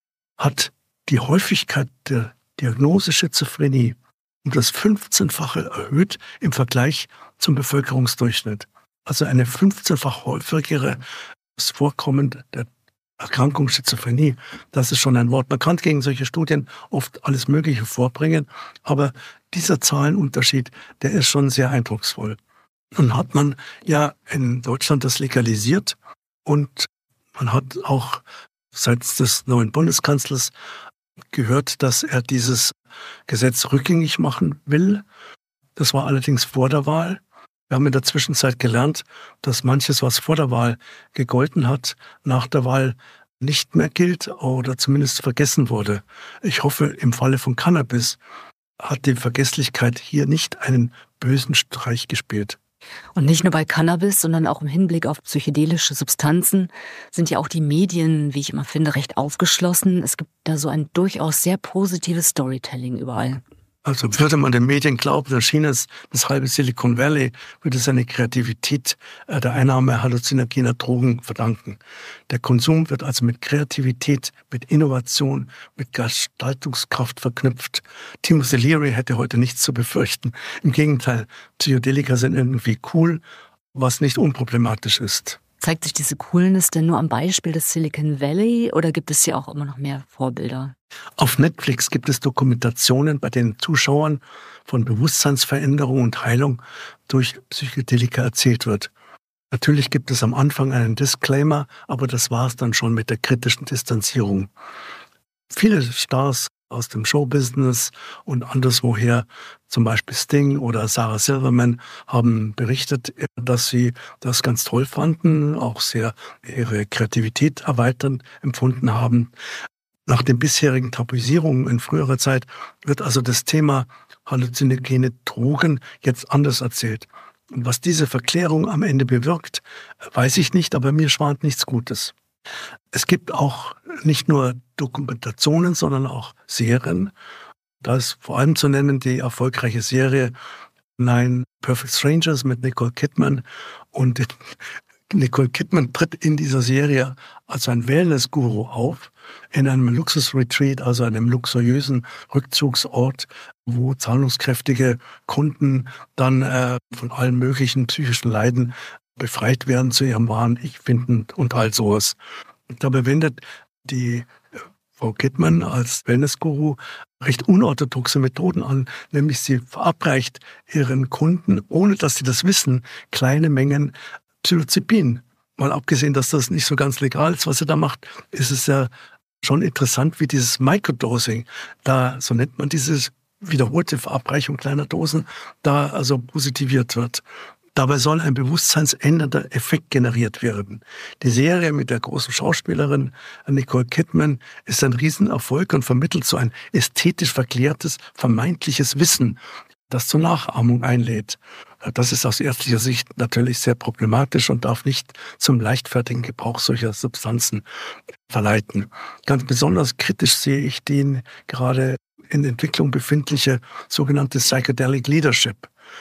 hat die Häufigkeit der Diagnose Schizophrenie um das fünfzehnfache erhöht im Vergleich zum Bevölkerungsdurchschnitt. Also eine fünfzehnfach häufigere Vorkommen der Erkrankung Schizophrenie. Das ist schon ein Wort. Man kann gegen solche Studien oft alles Mögliche vorbringen, aber dieser Zahlenunterschied, der ist schon sehr eindrucksvoll. Nun hat man ja in Deutschland das legalisiert und man hat auch seitens des neuen Bundeskanzlers gehört, dass er dieses Gesetz rückgängig machen will. Das war allerdings vor der Wahl. Wir haben in der Zwischenzeit gelernt, dass manches, was vor der Wahl gegolten hat, nach der Wahl nicht mehr gilt oder zumindest vergessen wurde. Ich hoffe, im Falle von Cannabis hat die Vergesslichkeit hier nicht einen bösen Streich gespielt. Und nicht nur bei Cannabis, sondern auch im Hinblick auf psychedelische Substanzen sind ja auch die Medien, wie ich immer finde, recht aufgeschlossen. Es gibt da so ein durchaus sehr positives Storytelling überall. Also würde man den Medien glauben, dann schien es das halbe Silicon Valley, würde seine Kreativität äh, der Einnahme halluzinogener Drogen verdanken. Der Konsum wird also mit Kreativität, mit Innovation, mit Gestaltungskraft verknüpft. Timothy Leary hätte heute nichts zu befürchten. Im Gegenteil, Psychedelika sind irgendwie cool, was nicht unproblematisch ist. Zeigt sich diese Coolness denn nur am Beispiel des Silicon Valley oder gibt es hier auch immer noch mehr Vorbilder? Auf Netflix gibt es Dokumentationen, bei denen Zuschauern von Bewusstseinsveränderung und Heilung durch Psychedelika erzählt wird. Natürlich gibt es am Anfang einen Disclaimer, aber das war es dann schon mit der kritischen Distanzierung. Viele Stars aus dem Showbusiness und anderswoher, zum Beispiel Sting oder Sarah Silverman, haben berichtet, dass sie das ganz toll fanden, auch sehr ihre Kreativität erweitern empfunden haben. Nach den bisherigen Tabuisierungen in früherer Zeit wird also das Thema halluzinogene Drogen jetzt anders erzählt. Und was diese Verklärung am Ende bewirkt, weiß ich nicht, aber mir schwant nichts Gutes. Es gibt auch nicht nur Dokumentationen, sondern auch Serien. Da ist vor allem zu nennen die erfolgreiche Serie Nine Perfect Strangers mit Nicole Kidman. Und Nicole Kidman tritt in dieser Serie als ein Wellness-Guru auf, in einem Luxus-Retreat, also einem luxuriösen Rückzugsort, wo zahlungskräftige Kunden dann äh, von allen möglichen psychischen Leiden befreit werden, zu ihrem wahren Ich finden und all sowas. Und dabei wendet die Frau Kidman als Wellness-Guru recht unorthodoxe Methoden an, nämlich sie verabreicht ihren Kunden, ohne dass sie das wissen, kleine Mengen Psilocybin. Mal abgesehen, dass das nicht so ganz legal ist, was sie da macht, ist es ja schon interessant, wie dieses Microdosing, da, so nennt man dieses wiederholte Verabreichung kleiner Dosen, da also positiviert wird. Dabei soll ein bewusstseinsändernder Effekt generiert werden. Die Serie mit der großen Schauspielerin Nicole Kidman ist ein Riesenerfolg und vermittelt so ein ästhetisch verklärtes, vermeintliches Wissen, das zur Nachahmung einlädt. Das ist aus ärztlicher Sicht natürlich sehr problematisch und darf nicht zum leichtfertigen Gebrauch solcher Substanzen verleiten. Ganz besonders kritisch sehe ich den gerade in Entwicklung befindliche sogenannte Psychedelic Leadership.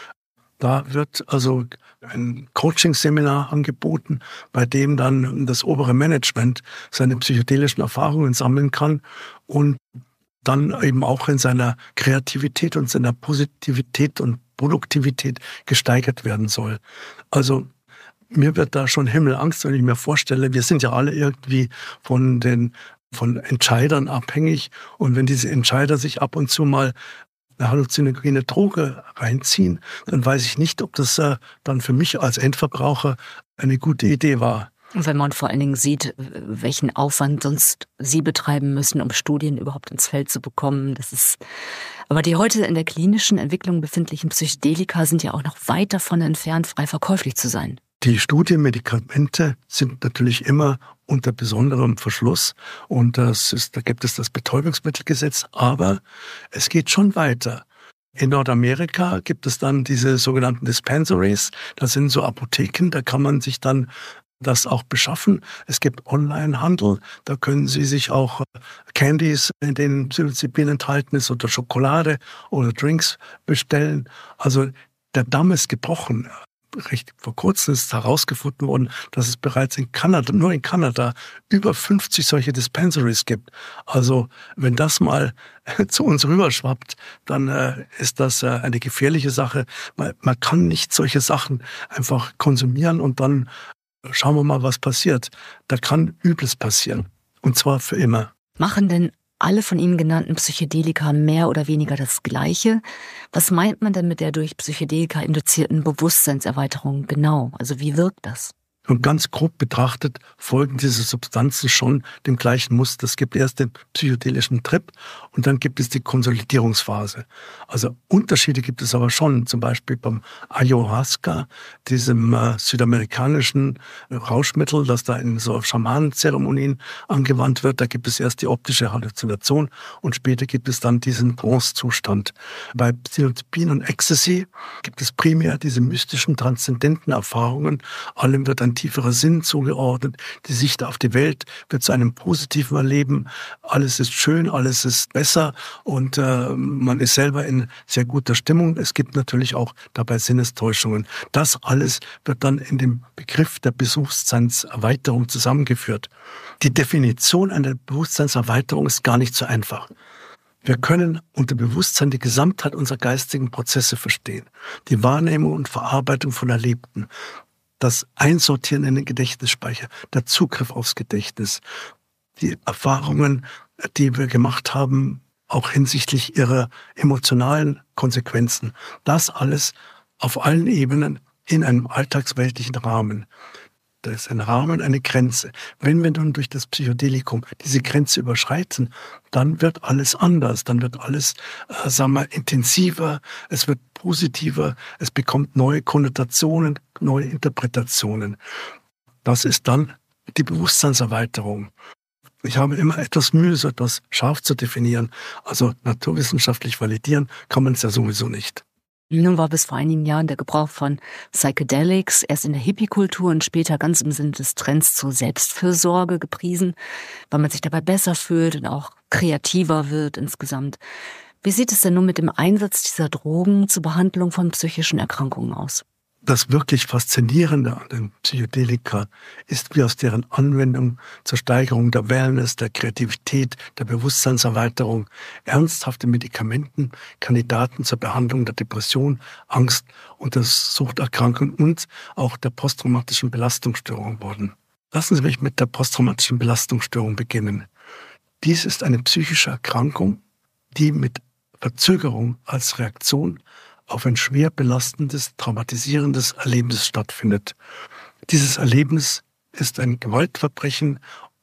Da wird also ein Coaching-Seminar angeboten, bei dem dann das obere Management seine psychedelischen Erfahrungen sammeln kann und dann eben auch in seiner Kreativität und seiner Positivität und Produktivität gesteigert werden soll. Also mir wird da schon Himmelangst, wenn ich mir vorstelle, wir sind ja alle irgendwie von den von Entscheidern abhängig und wenn diese Entscheider sich ab und zu mal eine halluzinogene Droge reinziehen, dann weiß ich nicht, ob das äh, dann für mich als Endverbraucher eine gute Idee war. Und wenn man vor allen Dingen sieht, welchen Aufwand sonst Sie betreiben müssen, um Studien überhaupt ins Feld zu bekommen, das ist. Aber die heute in der klinischen Entwicklung befindlichen Psychedelika sind ja auch noch weit davon entfernt, frei verkäuflich zu sein. Die Studienmedikamente sind natürlich immer unter besonderem Verschluss und das ist, da gibt es das Betäubungsmittelgesetz, aber es geht schon weiter. In Nordamerika gibt es dann diese sogenannten Dispensaries, das sind so Apotheken, da kann man sich dann das auch beschaffen. Es gibt Onlinehandel, da können Sie sich auch Candies, in denen Psilocybin enthalten ist, oder Schokolade oder Drinks bestellen. Also der Damm ist gebrochen. Recht vor kurzem ist herausgefunden worden, dass es bereits in Kanada, nur in Kanada, über fünfzig solche Dispensaries gibt. Also wenn das mal zu uns rüberschwappt, dann äh, ist das äh, eine gefährliche Sache. Man, man kann nicht solche Sachen einfach konsumieren und dann schauen wir mal, was passiert. Da kann Übles passieren. Und zwar für immer. Machen denn alle von Ihnen genannten Psychedelika mehr oder weniger das Gleiche? Was meint man denn mit der durch Psychedelika induzierten Bewusstseinserweiterung genau? Also wie wirkt das? Und ganz grob betrachtet folgen diese Substanzen schon dem gleichen Muster. Es gibt erst den psychedelischen Trip und dann gibt es die Konsolidierungsphase. Also Unterschiede gibt es aber schon, zum Beispiel beim Ayahuasca, diesem äh, südamerikanischen Rauschmittel, das da in so Schamanenzeremonien angewandt wird. Da gibt es erst die optische Halluzination und später gibt es dann diesen Trance-Zustand. Bei Psilocybin und Ecstasy gibt es primär diese mystischen, transzendenten Erfahrungen. Allem wird ein tieferer Sinn zugeordnet. Die Sicht auf die Welt wird zu einem positiven Erleben. Alles ist schön, alles ist besser und äh, man ist selber in sehr guter Stimmung. Es gibt natürlich auch dabei Sinnestäuschungen. Das alles wird dann in dem Begriff der Bewusstseinserweiterung zusammengeführt. Die Definition einer Bewusstseinserweiterung ist gar nicht so einfach. Wir können unter Bewusstsein die Gesamtheit unserer geistigen Prozesse verstehen. Die Wahrnehmung und Verarbeitung von Erlebten. Das Einsortieren in den Gedächtnisspeicher, der Zugriff aufs Gedächtnis, die Erfahrungen, die wir gemacht haben, auch hinsichtlich ihrer emotionalen Konsequenzen. Das alles auf allen Ebenen in einem alltagsweltlichen Rahmen. Da ist ein Rahmen, eine Grenze. Wenn wir dann durch das Psychedelikum diese Grenze überschreiten, dann wird alles anders, dann wird alles, äh, sagen wir, intensiver, es wird positiver, es bekommt neue Konnotationen, neue Interpretationen. Das ist dann die Bewusstseinserweiterung. Ich habe immer etwas Mühe, so etwas scharf zu definieren. Also naturwissenschaftlich validieren kann man es ja sowieso nicht. Nun war bis vor einigen Jahren der Gebrauch von Psychedelics erst in der Hippie-Kultur und später ganz im Sinne des Trends zur Selbstfürsorge gepriesen, weil man sich dabei besser fühlt und auch kreativer wird insgesamt. Wie sieht es denn nun mit dem Einsatz dieser Drogen zur Behandlung von psychischen Erkrankungen aus? Das wirklich Faszinierende an den Psychedelika ist, wie aus deren Anwendung zur Steigerung der Wellness, der Kreativität, der Bewusstseinserweiterung ernsthafte Medikamenten, Kandidaten zur Behandlung der Depression, Angst und der Suchterkrankung und auch der posttraumatischen Belastungsstörung wurden. Lassen Sie mich mit der posttraumatischen Belastungsstörung beginnen. Dies ist eine psychische Erkrankung, die mit Verzögerung als Reaktion auf ein schwer belastendes, traumatisierendes Erlebnis stattfindet. Dieses Erlebnis ist ein Gewaltverbrechen,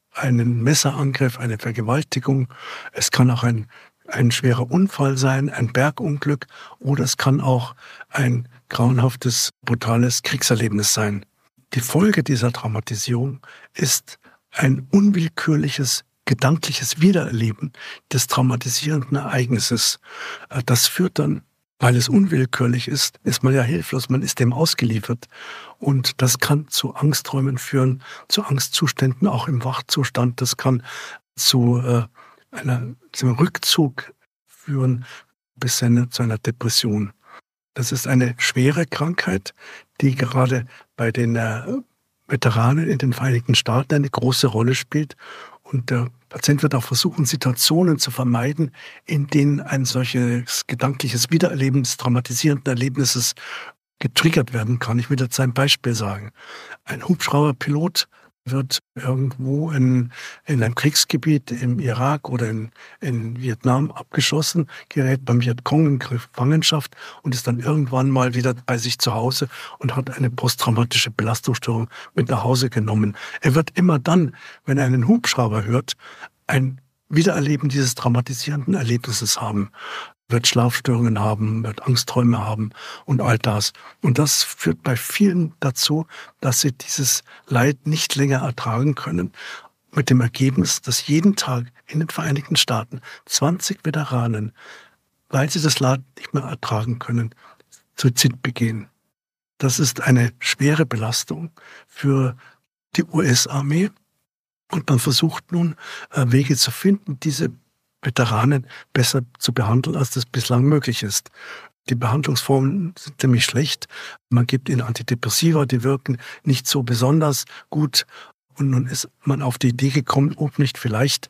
ein Messerangriff, eine Vergewaltigung. Es kann auch ein, ein schwerer Unfall sein, ein Bergunglück, oder es kann auch ein grauenhaftes, brutales Kriegserlebnis sein. Die Folge dieser Traumatisierung ist ein unwillkürliches, gedankliches Wiedererleben des traumatisierenden Ereignisses. Das führt dann, weil es unwillkürlich ist, ist man ja hilflos, man ist dem ausgeliefert. Und das kann zu Angstträumen führen, zu Angstzuständen, auch im Wachzustand. Das kann zu äh, einer, zu einem Rückzug führen, bis hin zu einer Depression. Das ist eine schwere Krankheit, die gerade bei den äh, Veteranen in den Vereinigten Staaten eine große Rolle spielt. Und der Patient wird auch versuchen, Situationen zu vermeiden, in denen ein solches gedankliches Wiedererleben des traumatisierenden Erlebnisses getriggert werden kann. Ich will jetzt ein Beispiel sagen. Ein Hubschrauberpilot wird irgendwo in, in einem Kriegsgebiet im Irak oder in, in Vietnam abgeschossen, gerät beim Vietcong in Gefangenschaft und ist dann irgendwann mal wieder bei sich zu Hause und hat eine posttraumatische Belastungsstörung mit nach Hause genommen. Er wird immer dann, wenn er einen Hubschrauber hört, ein Wiedererleben dieses traumatisierenden Erlebnisses haben. Wird Schlafstörungen haben, wird Angstträume haben und all das. Und das führt bei vielen dazu, dass sie dieses Leid nicht länger ertragen können, mit dem Ergebnis, dass jeden Tag in den Vereinigten Staaten zwanzig Veteranen, weil sie das Leid nicht mehr ertragen können, Suizid begehen. Das ist eine schwere Belastung für die U S-Armee. Und man versucht nun, Wege zu finden, diese Veteranen besser zu behandeln, als das bislang möglich ist. Die Behandlungsformen sind ziemlich schlecht. Man gibt ihnen Antidepressiva, die wirken nicht so besonders gut. Und nun ist man auf die Idee gekommen, ob nicht vielleicht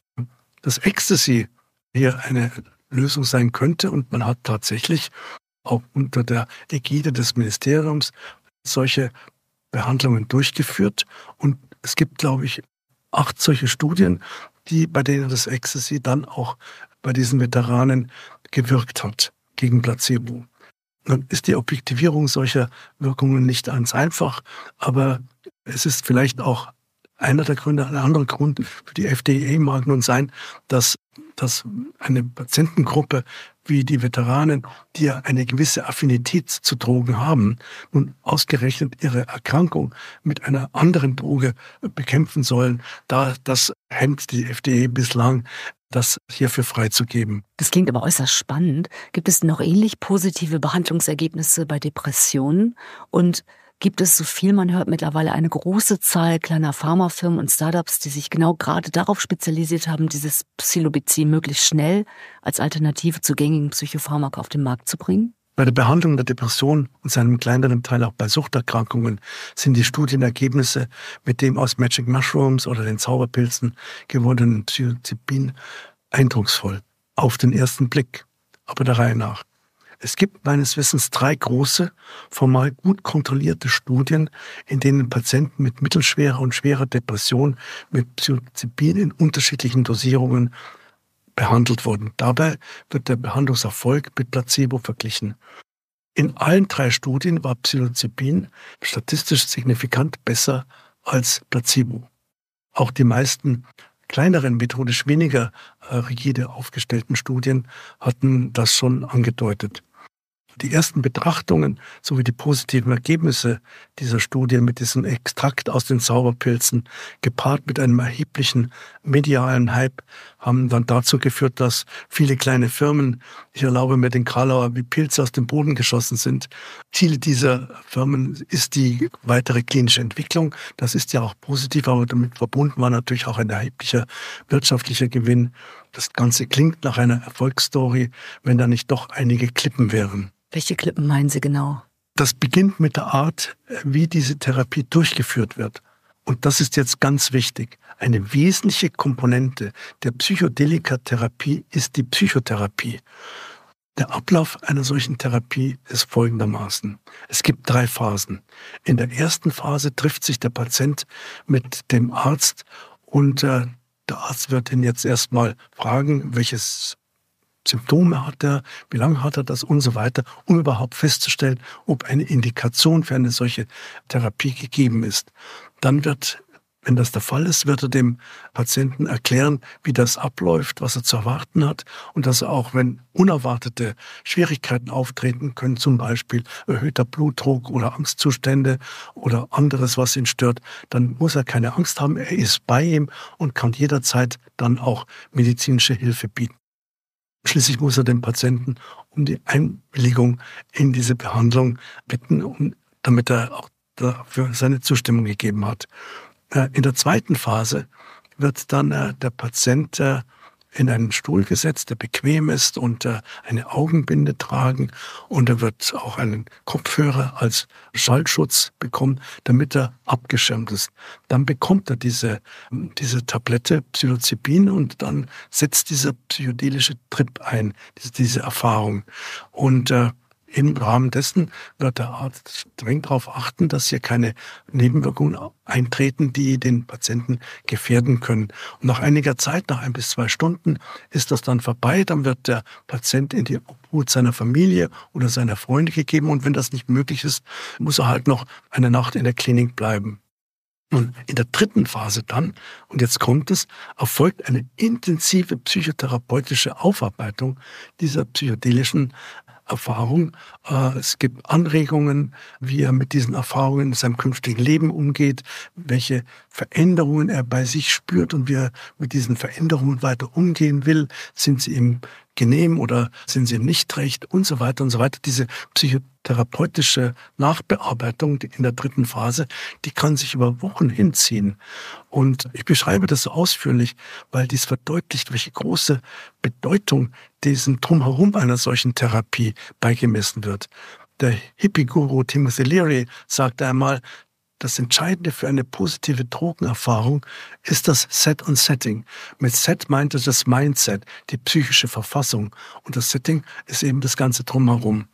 das Ecstasy hier eine Lösung sein könnte. Und man hat tatsächlich auch unter der Ägide des Ministeriums solche Behandlungen durchgeführt. Und es gibt, glaube ich, acht solche Studien, die, bei denen das Ecstasy dann auch bei diesen Veteranen gewirkt hat, gegen Placebo. Nun ist die Objektivierung solcher Wirkungen nicht ganz einfach, aber es ist vielleicht auch einer der Gründe, ein anderer Grund für die F D A mag nun sein, dass, dass eine Patientengruppe wie die Veteranen, die ja eine gewisse Affinität zu Drogen haben, nun ausgerechnet ihre Erkrankung mit einer anderen Droge bekämpfen sollen. Da, das hemmt die F D A bislang, das hierfür freizugeben. Das klingt aber äußerst spannend. Gibt es noch ähnlich positive Behandlungsergebnisse bei Depressionen? Und gibt es, so viel man hört, mittlerweile eine große Zahl kleiner Pharmafirmen und Startups, die sich genau gerade darauf spezialisiert haben, dieses Psilocybin möglichst schnell als Alternative zu gängigen Psychopharmaka auf den Markt zu bringen? Bei der Behandlung der Depression und zu einem kleineren Teil auch bei Suchterkrankungen sind die Studienergebnisse mit dem aus Magic Mushrooms oder den Zauberpilzen gewonnenen Psilocybin eindrucksvoll. Auf den ersten Blick, aber der Reihe nach. Es gibt meines Wissens drei große, formal gut kontrollierte Studien, in denen Patienten mit mittelschwerer und schwerer Depression mit Psilocybin in unterschiedlichen Dosierungen behandelt wurden. Dabei wird der Behandlungserfolg mit Placebo verglichen. In allen drei Studien war Psilocybin statistisch signifikant besser als Placebo. Auch die meisten kleineren, methodisch weniger äh, rigide aufgestellten Studien hatten das schon angedeutet. Die ersten Betrachtungen sowie die positiven Ergebnisse dieser Studie mit diesem Extrakt aus den Zauberpilzen, gepaart mit einem erheblichen medialen Hype, haben dann dazu geführt, dass viele kleine Firmen, ich erlaube mir den Karlauer, wie Pilze aus dem Boden geschossen sind. Ziel dieser Firmen ist die weitere klinische Entwicklung. Das ist ja auch positiv, aber damit verbunden war natürlich auch ein erheblicher wirtschaftlicher Gewinn. Das Ganze klingt nach einer Erfolgsstory, wenn da nicht doch einige Klippen wären. Welche Klippen meinen Sie genau? Das beginnt mit der Art, wie diese Therapie durchgeführt wird. Und das ist jetzt ganz wichtig. Eine wesentliche Komponente der Psychodelika-Therapie ist die Psychotherapie. Der Ablauf einer solchen Therapie ist folgendermaßen. Es gibt drei Phasen. In der ersten Phase trifft sich der Patient mit dem Arzt und äh, Der Arzt wird ihn jetzt erstmal fragen, welches Symptome hat er, wie lange hat er das und so weiter, um überhaupt festzustellen, ob eine Indikation für eine solche Therapie gegeben ist. Dann wird, wenn das der Fall ist, wird er dem Patienten erklären, wie das abläuft, was er zu erwarten hat und dass er auch, wenn unerwartete Schwierigkeiten auftreten können, zum Beispiel erhöhter Blutdruck oder Angstzustände oder anderes, was ihn stört, dann muss er keine Angst haben. Er ist bei ihm und kann jederzeit dann auch medizinische Hilfe bieten. Schließlich muss er den Patienten um die Einwilligung in diese Behandlung bitten, damit er auch dafür seine Zustimmung gegeben hat. In der zweiten Phase wird dann der Patient in einen Stuhl gesetzt, der bequem ist und eine Augenbinde tragen und er wird auch einen Kopfhörer als Schallschutz bekommen, damit er abgeschirmt ist. Dann bekommt er diese, diese Tablette Psilocybin und dann setzt dieser psychedelische Trip ein, diese, diese Erfahrung. Und äh, im Rahmen dessen wird der Arzt streng darauf achten, dass hier keine Nebenwirkungen eintreten, die den Patienten gefährden können. Und nach einiger Zeit, nach ein bis zwei Stunden, ist das dann vorbei. Dann wird der Patient in die Obhut seiner Familie oder seiner Freunde gegeben. Und wenn das nicht möglich ist, muss er halt noch eine Nacht in der Klinik bleiben. Und in der dritten Phase dann, und jetzt kommt es, erfolgt eine intensive psychotherapeutische Aufarbeitung dieser psychedelischen Erfahrung. Es gibt Anregungen, wie er mit diesen Erfahrungen in seinem künftigen Leben umgeht, welche Veränderungen er bei sich spürt und wie er mit diesen Veränderungen weiter umgehen will. Sind sie ihm genehm oder sind sie ihm nicht recht und so weiter und so weiter. Diese psychotherapeutische Nachbearbeitung in der dritten Phase, die kann sich über Wochen hinziehen. Und ich beschreibe das so ausführlich, weil dies verdeutlicht, welche große Bedeutung diesem Drumherum einer solchen Therapie beigemessen wird. Der Hippie-Guru Timothy Leary sagte einmal, das Entscheidende für eine positive Drogenerfahrung ist das Set und Setting. Mit Set meint er das Mindset, die psychische Verfassung. Und das Setting ist eben das Ganze drumherum.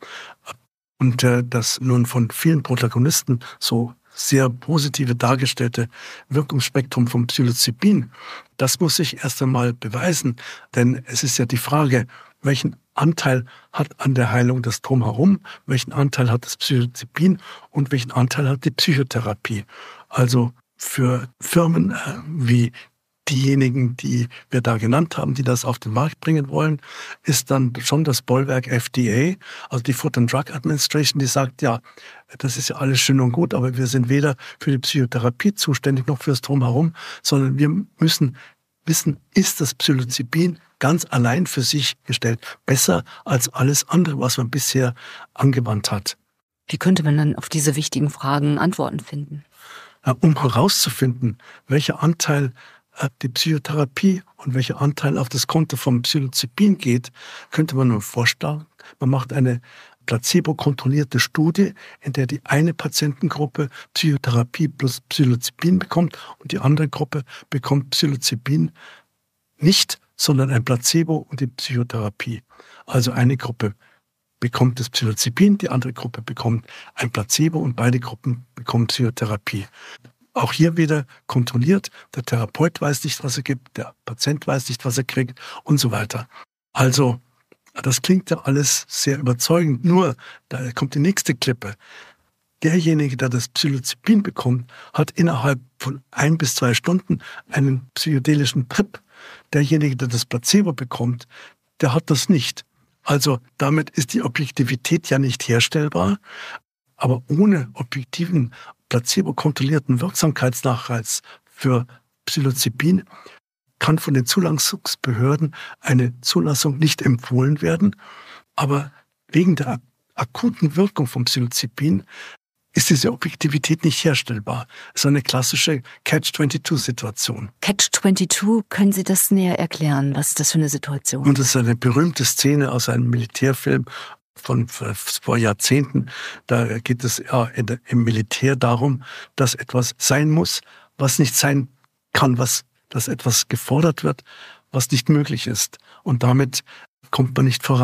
Und äh, das nun von vielen Protagonisten so sehr positive dargestellte Wirkungsspektrum vom Psilocybin, das muss sich erst einmal beweisen. Denn es ist ja die Frage, welchen Anteil hat an der Heilung das Drumherum, welchen Anteil hat das Psilocybin und welchen Anteil hat die Psychotherapie. Also für Firmen äh, wie diejenigen, die wir da genannt haben, die das auf den Markt bringen wollen, ist dann schon das Bollwerk F D A, also die Food and Drug Administration, die sagt, ja, das ist ja alles schön und gut, aber wir sind weder für die Psychotherapie zuständig noch fürs Drumherum, sondern wir müssen wissen, ist das Psilocybin ganz allein für sich gestellt besser als alles andere, was man bisher angewandt hat. Wie könnte man dann auf diese wichtigen Fragen Antworten finden? Ja, um herauszufinden, welcher Anteil die Psychotherapie und welcher Anteil auf das Konto vom Psilocybin geht, könnte man nur vorschlagen. Man macht eine placebo-kontrollierte Studie, in der die eine Patientengruppe Psychotherapie plus Psilocybin bekommt und die andere Gruppe bekommt Psilocybin nicht, sondern ein Placebo und die Psychotherapie. Also eine Gruppe bekommt das Psilocybin, die andere Gruppe bekommt ein Placebo und beide Gruppen bekommen Psychotherapie. Auch hier wieder kontrolliert, der Therapeut weiß nicht, was er gibt, der Patient weiß nicht, was er kriegt und so weiter. Also, das klingt ja alles sehr überzeugend, nur da kommt die nächste Klippe. Derjenige, der das Psilocybin bekommt, hat innerhalb von ein bis zwei Stunden einen psychedelischen Trip. Derjenige, der das Placebo bekommt, der hat das nicht. Also damit ist die Objektivität ja nicht herstellbar, aber ohne objektiven placebo-kontrollierten Wirksamkeitsnachweis für Psilocybin kann von den Zulassungsbehörden eine Zulassung nicht empfohlen werden. Aber wegen der akuten Wirkung von Psilocybin ist diese Objektivität nicht herstellbar. Es ist eine klassische Catch zweiundzwanzig-Situation. Catch zweiundzwanzig, können Sie das näher erklären? Was ist das für eine Situation? Und das ist eine berühmte Szene aus einem Militärfilm von vor Jahrzehnten. Da geht es ja in der, im Militär darum, dass etwas sein muss, was nicht sein kann, was, dass etwas gefordert wird, was nicht möglich ist. Und damit kommt man nicht voran.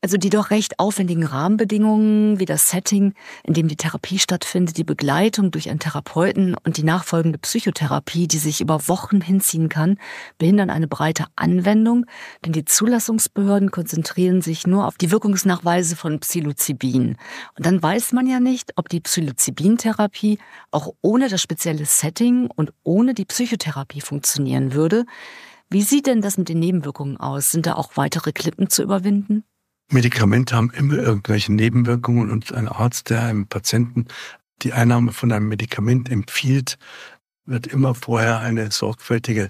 Also die doch recht aufwendigen Rahmenbedingungen wie das Setting, in dem die Therapie stattfindet, die Begleitung durch einen Therapeuten und die nachfolgende Psychotherapie, die sich über Wochen hinziehen kann, behindern eine breite Anwendung, denn die Zulassungsbehörden konzentrieren sich nur auf die Wirkungsnachweise von Psilocybin. Und dann weiß man ja nicht, ob die Psilocybin-Therapie auch ohne das spezielle Setting und ohne die Psychotherapie funktionieren würde. Wie sieht denn das mit den Nebenwirkungen aus? Sind da auch weitere Klippen zu überwinden? Medikamente haben immer irgendwelche Nebenwirkungen und ein Arzt, der einem Patienten die Einnahme von einem Medikament empfiehlt, wird immer vorher eine sorgfältige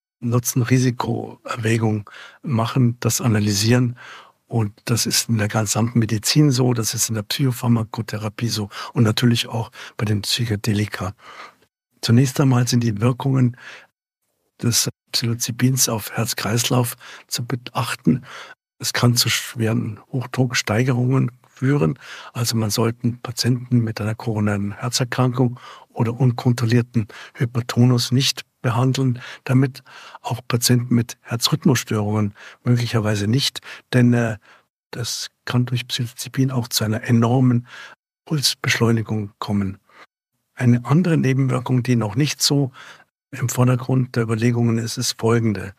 Nutzen-Risiko-Erwägung machen, das analysieren. Und das ist in der gesamten Medizin so, das ist in der Psychopharmakotherapie so und natürlich auch bei den Psychedelika. Zunächst einmal sind die Wirkungen des Psilocybins auf Herz-Kreislauf zu beachten. Es kann zu schweren Hochdrucksteigerungen führen. Also man sollte Patienten mit einer koronaren Herzerkrankung oder unkontrollierten Hypertonus nicht behandeln. Damit auch Patienten mit Herzrhythmusstörungen möglicherweise nicht. Denn äh, das kann durch Psilocybin auch zu einer enormen Pulsbeschleunigung kommen. Eine andere Nebenwirkung, die noch nicht so im Vordergrund der Überlegungen ist, ist folgende.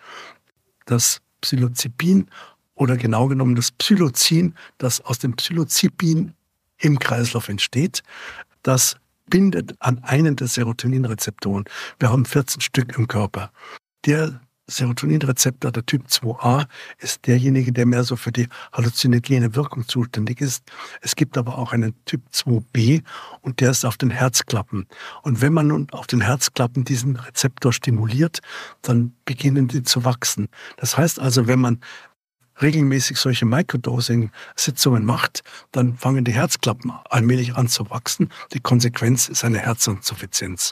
Das Psilocybin oder genau genommen das Psilocin, das aus dem Psilocybin im Kreislauf entsteht, das bindet an einen der Serotoninrezeptoren. Wir haben vierzehn Stück im Körper. Der Serotoninrezeptor, der Typ zwei a, ist derjenige, der mehr so für die halluzinogene Wirkung zuständig ist. Es gibt aber auch einen Typ zwei b und der ist auf den Herzklappen. Und wenn man nun auf den Herzklappen diesen Rezeptor stimuliert, dann beginnen die zu wachsen. Das heißt also, wenn man regelmäßig solche Microdosing-Sitzungen macht, dann fangen die Herzklappen allmählich an zu wachsen. Die Konsequenz ist eine Herzinsuffizienz.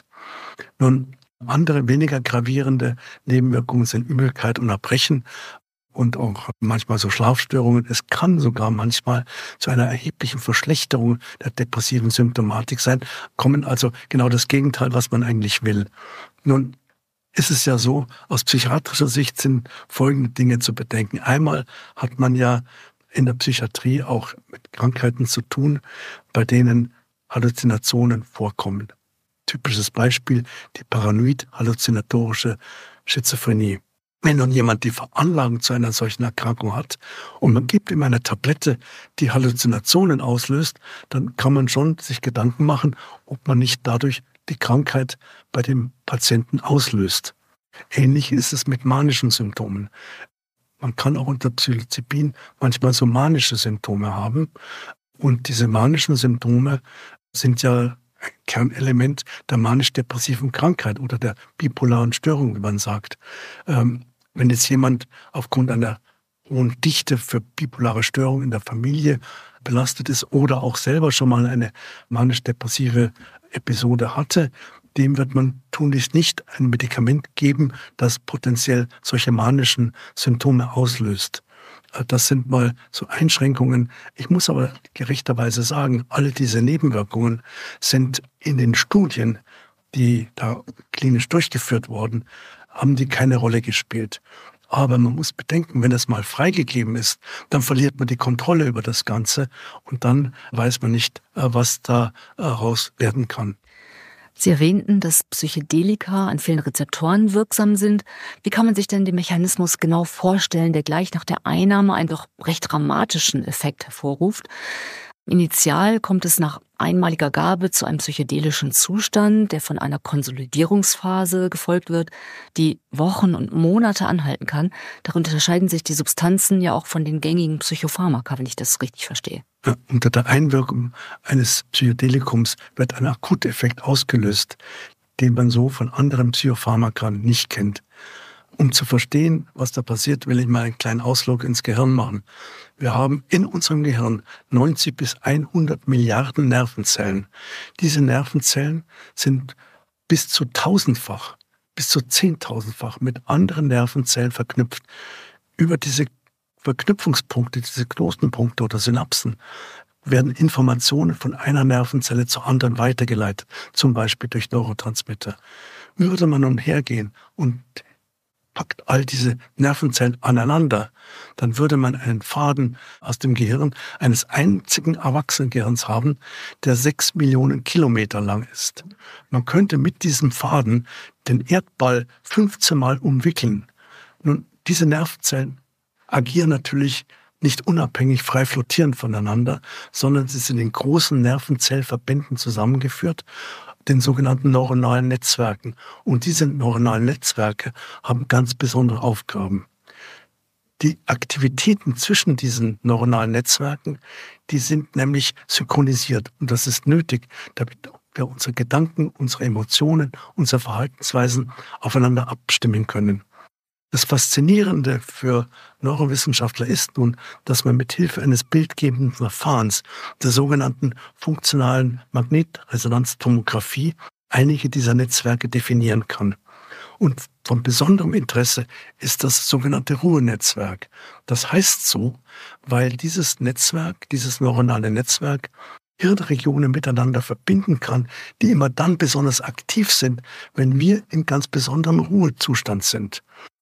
Nun, andere weniger gravierende Nebenwirkungen sind Übelkeit und Erbrechen und auch manchmal so Schlafstörungen. Es kann sogar manchmal zu einer erheblichen Verschlechterung der depressiven Symptomatik sein, kommen also genau das Gegenteil, was man eigentlich will. Nun ist es ja so, aus psychiatrischer Sicht sind folgende Dinge zu bedenken. Einmal hat man ja in der Psychiatrie auch mit Krankheiten zu tun, bei denen Halluzinationen vorkommen. Typisches Beispiel, die paranoid-halluzinatorische Schizophrenie. Wenn nun jemand die Veranlagung zu einer solchen Erkrankung hat und man gibt ihm eine Tablette, die Halluzinationen auslöst, dann kann man schon sich Gedanken machen, ob man nicht dadurch die Krankheit bei dem Patienten auslöst. Ähnlich ist es mit manischen Symptomen. Man kann auch unter Psilocybin manchmal so manische Symptome haben. Und diese manischen Symptome sind ja ein Kernelement der manisch-depressiven Krankheit oder der bipolaren Störung, wie man sagt. Ähm, wenn jetzt jemand aufgrund einer hohen Dichte für bipolare Störung in der Familie belastet ist oder auch selber schon mal eine manisch-depressive Episode hatte, dem wird man tunlichst nicht ein Medikament geben, das potenziell solche manischen Symptome auslöst. Das sind mal so Einschränkungen. Ich muss aber gerechterweise sagen, alle diese Nebenwirkungen sind in den Studien, die da klinisch durchgeführt wurden, haben die keine Rolle gespielt. Aber man muss bedenken, wenn es mal freigegeben ist, dann verliert man die Kontrolle über das Ganze und dann weiß man nicht, was daraus werden kann. Sie erwähnten, dass Psychedelika an vielen Rezeptoren wirksam sind. Wie kann man sich denn den Mechanismus genau vorstellen, der gleich nach der Einnahme einen doch recht dramatischen Effekt hervorruft? Initial kommt es nach einmaliger Gabe zu einem psychedelischen Zustand, der von einer Konsolidierungsphase gefolgt wird, die Wochen und Monate anhalten kann. Darunter unterscheiden sich die Substanzen ja auch von den gängigen Psychopharmaka, wenn ich das richtig verstehe. Ja, unter der Einwirkung eines Psychedelikums wird ein Akuteffekt ausgelöst, den man so von anderen Psychopharmaka nicht kennt. Um zu verstehen, was da passiert, will ich mal einen kleinen Ausflug ins Gehirn machen. Wir haben in unserem Gehirn neunzig bis hundert Milliarden Nervenzellen. Diese Nervenzellen sind bis zu tausendfach, bis zu zehntausendfach mit anderen Nervenzellen verknüpft. Über diese Verknüpfungspunkte, diese Knotenpunkte oder Synapsen, werden Informationen von einer Nervenzelle zur anderen weitergeleitet, zum Beispiel durch Neurotransmitter. Würde man nun hergehen und packt all diese Nervenzellen aneinander, dann würde man einen Faden aus dem Gehirn eines einzigen Erwachsenengehirns haben, der sechs Millionen Kilometer lang ist. Man könnte mit diesem Faden den Erdball fünfzehn Mal umwickeln. Nun, diese Nervenzellen agieren natürlich nicht unabhängig frei flottierend voneinander, sondern sie sind in großen Nervenzellverbänden zusammengeführt, den sogenannten neuronalen Netzwerken. Und diese neuronalen Netzwerke haben ganz besondere Aufgaben. Die Aktivitäten zwischen diesen neuronalen Netzwerken, die sind nämlich synchronisiert. Und das ist nötig, damit wir unsere Gedanken, unsere Emotionen, unsere Verhaltensweisen aufeinander abstimmen können. Das Faszinierende für Neurowissenschaftler ist nun, dass man mit Hilfe eines bildgebenden Verfahrens, der sogenannten funktionalen Magnetresonanztomographie, einige dieser Netzwerke definieren kann. Und von besonderem Interesse ist das sogenannte Ruhenetzwerk. Das heißt so, weil dieses Netzwerk, dieses neuronale Netzwerk, Hirnregionen miteinander verbinden kann, die immer dann besonders aktiv sind, wenn wir in ganz besonderem Ruhezustand sind.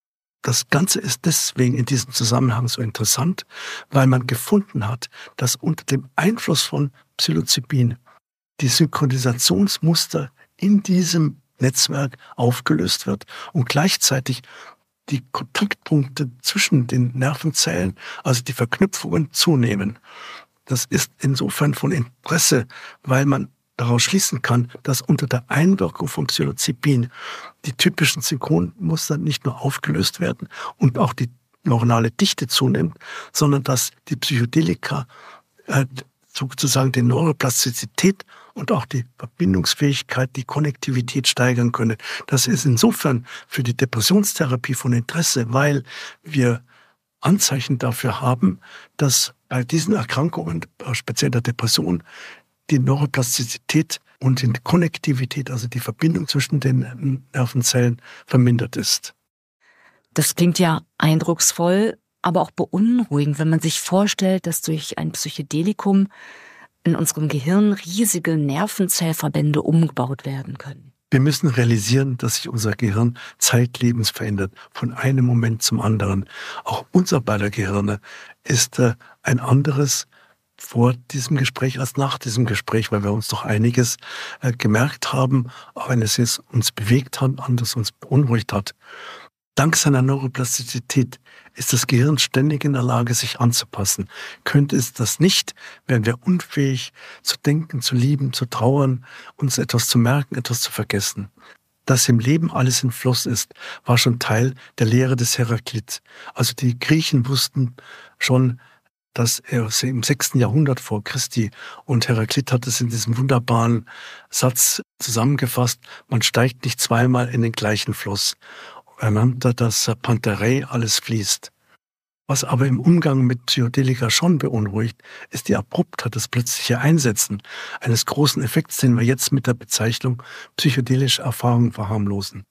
Das Ganze ist deswegen in diesem Zusammenhang so interessant, weil man gefunden hat, dass unter dem Einfluss von Psilocybin die Synchronisationsmuster in diesem Netzwerk aufgelöst wird und gleichzeitig die Kontaktpunkte zwischen den Nervenzellen, also die Verknüpfungen, zunehmen. Das ist insofern von Interesse, weil man daraus schließen kann, dass unter der Einwirkung von Psilocybin die typischen Synchronmuster nicht nur aufgelöst werden und auch die neuronale Dichte zunimmt, sondern dass die Psychedelika äh, sozusagen die Neuroplastizität und auch die Verbindungsfähigkeit, die Konnektivität steigern können. Das ist insofern für die Depressionstherapie von Interesse, weil wir Anzeichen dafür haben, dass bei diesen Erkrankungen, speziell der Depression, die Neuroplastizität und die Konnektivität, also die Verbindung zwischen den Nervenzellen, vermindert ist. Das klingt ja eindrucksvoll, aber auch beunruhigend, wenn man sich vorstellt, dass durch ein Psychedelikum in unserem Gehirn riesige Nervenzellverbände umgebaut werden können. Wir müssen realisieren, dass sich unser Gehirn zeitlebens verändert, von einem Moment zum anderen. Auch unser beider Gehirne ist äh, ein anderes vor diesem Gespräch als nach diesem Gespräch, weil wir uns doch einiges äh, gemerkt haben, auch wenn es jetzt uns bewegt hat, anders uns beunruhigt hat. Dank seiner Neuroplastizität ist das Gehirn ständig in der Lage, sich anzupassen. Könnte es das nicht, wären wir unfähig zu denken, zu lieben, zu trauern, uns etwas zu merken, etwas zu vergessen. Dass im Leben alles in Fluss ist, war schon Teil der Lehre des Heraklit. Also die Griechen wussten schon, dass er im sechsten Jahrhundert vor Christi, und Heraklit hat es in diesem wunderbaren Satz zusammengefasst, man steigt nicht zweimal in den gleichen Fluss. Er nannte das Panterei, alles fließt. Was aber im Umgang mit Psychedelika schon beunruhigt, ist die Abruptheit, das plötzliche Einsetzen eines großen Effekts, den wir jetzt mit der Bezeichnung psychedelische Erfahrung verharmlosen.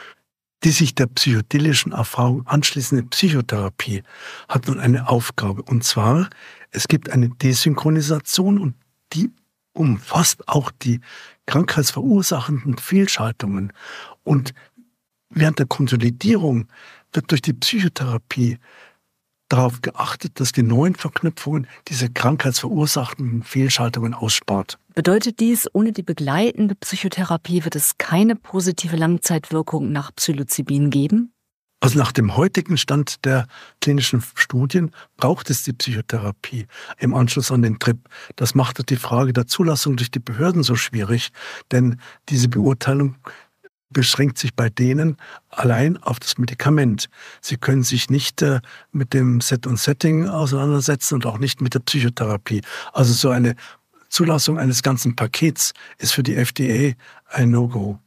Die sich der psychedelischen Erfahrung anschließende Psychotherapie hat nun eine Aufgabe. Und zwar, es gibt eine Desynchronisation und die umfasst auch die krankheitsverursachenden Fehlschaltungen. Und während der Konsolidierung wird durch die Psychotherapie darauf geachtet, dass die neuen Verknüpfungen diese krankheitsverursachenden Fehlschaltungen ausspart. Bedeutet dies, ohne die begleitende Psychotherapie wird es keine positive Langzeitwirkung nach Psilocybin geben? Also nach dem heutigen Stand der klinischen Studien braucht es die Psychotherapie im Anschluss an den Trip. Das macht die Frage der Zulassung durch die Behörden so schwierig, denn diese Beurteilung beschränkt sich bei denen allein auf das Medikament. Sie können sich nicht äh, mit dem Set und Setting auseinandersetzen und auch nicht mit der Psychotherapie. Also so eine Zulassung eines ganzen Pakets ist für die F D A ein No-Go.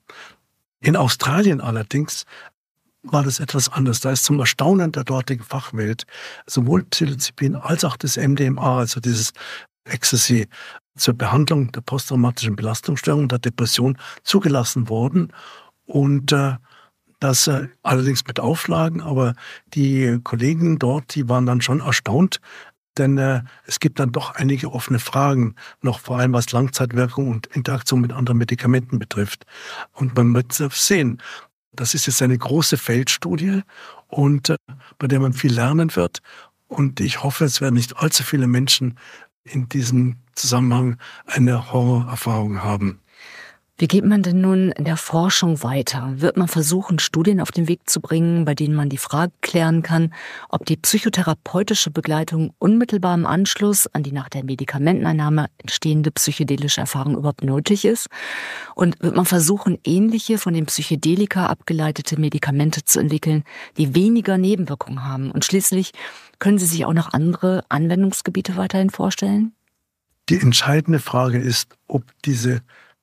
In Australien allerdings war das etwas anders. Da ist zum Erstaunen der dortigen Fachwelt sowohl Psilocybin als auch das M D M A, also dieses Ecstasy, zur Behandlung der posttraumatischen Belastungsstörung, der Depression zugelassen worden. Und äh, das äh, allerdings mit Auflagen, aber die Kollegen dort, die waren dann schon erstaunt, denn äh, es gibt dann doch einige offene Fragen, noch vor allem was Langzeitwirkung und Interaktion mit anderen Medikamenten betrifft. Und man wird sehen, Das ist jetzt eine große Feldstudie und äh, bei der man viel lernen wird. Und ich hoffe, es werden nicht allzu viele Menschen in diesem Zusammenhang eine Horrorerfahrung haben. Wie geht man denn nun in der Forschung weiter? Wird man versuchen, Studien auf den Weg zu bringen, bei denen man die Frage klären kann, ob die psychotherapeutische Begleitung unmittelbar im Anschluss an die nach der Medikamenteneinnahme entstehende psychedelische Erfahrung überhaupt nötig ist? Und wird man versuchen, ähnliche von den Psychedelika abgeleitete Medikamente zu entwickeln, die weniger Nebenwirkungen haben? Und schließlich, können Sie sich auch noch andere Anwendungsgebiete weiterhin vorstellen? Die entscheidende Frage ist, ob diese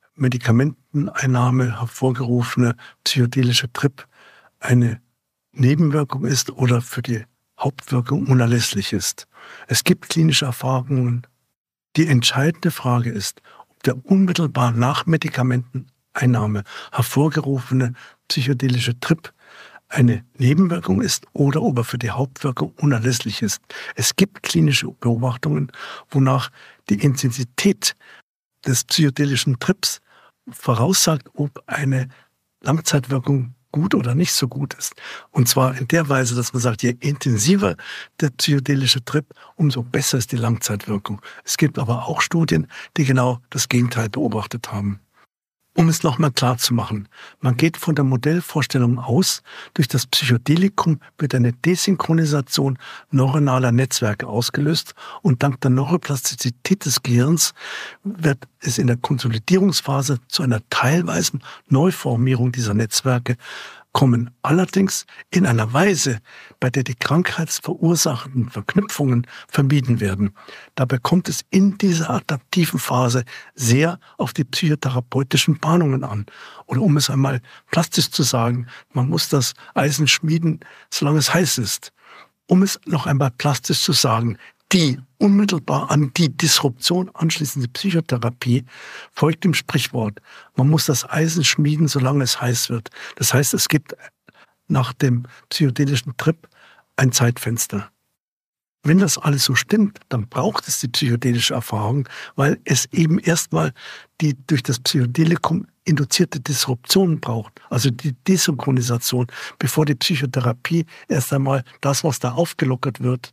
Medikamenteneinnahme hervorgerufene psychedelische Trip eine Nebenwirkung ist oder für die Hauptwirkung unerlässlich ist. Es gibt klinische Erfahrungen. Die entscheidende Frage ist, ob der unmittelbar nach Medikamenteneinnahme hervorgerufene psychedelische Trip eine Nebenwirkung ist oder ob er für die Hauptwirkung unerlässlich ist. Es gibt klinische Beobachtungen, wonach die Intensität des psychedelischen Trips voraussagt, ob eine Langzeitwirkung gut oder nicht so gut ist. Und zwar in der Weise, dass man sagt, je intensiver der psychedelische Trip, umso besser ist die Langzeitwirkung. Es gibt aber auch Studien, die genau das Gegenteil beobachtet haben. Um es nochmal klar zu machen, man geht von der Modellvorstellung aus, durch das Psychedelikum wird eine Desynchronisation neuronaler Netzwerke ausgelöst und dank der Neuroplastizität des Gehirns wird es in der Konsolidierungsphase zu einer teilweisen Neuformierung dieser Netzwerke kommen, allerdings in einer Weise, bei der die krankheitsverursachenden Verknüpfungen vermieden werden. Dabei kommt es in dieser adaptiven Phase sehr auf die psychotherapeutischen Bahnungen an. Oder um es einmal plastisch zu sagen, man muss das Eisen schmieden, solange es heiß ist. Um es noch einmal plastisch zu sagen, die unmittelbar an die Disruption anschließende Psychotherapie folgt dem Sprichwort, man muss das Eisen schmieden, solange es heiß wird. Das heißt, es gibt nach dem psychedelischen Trip ein Zeitfenster. Wenn das alles so stimmt, dann braucht es die psychedelische Erfahrung, weil es eben erstmal die durch das Psychedelikum induzierte Disruption braucht, also die Desynchronisation, bevor die Psychotherapie erst einmal das, was da aufgelockert wird,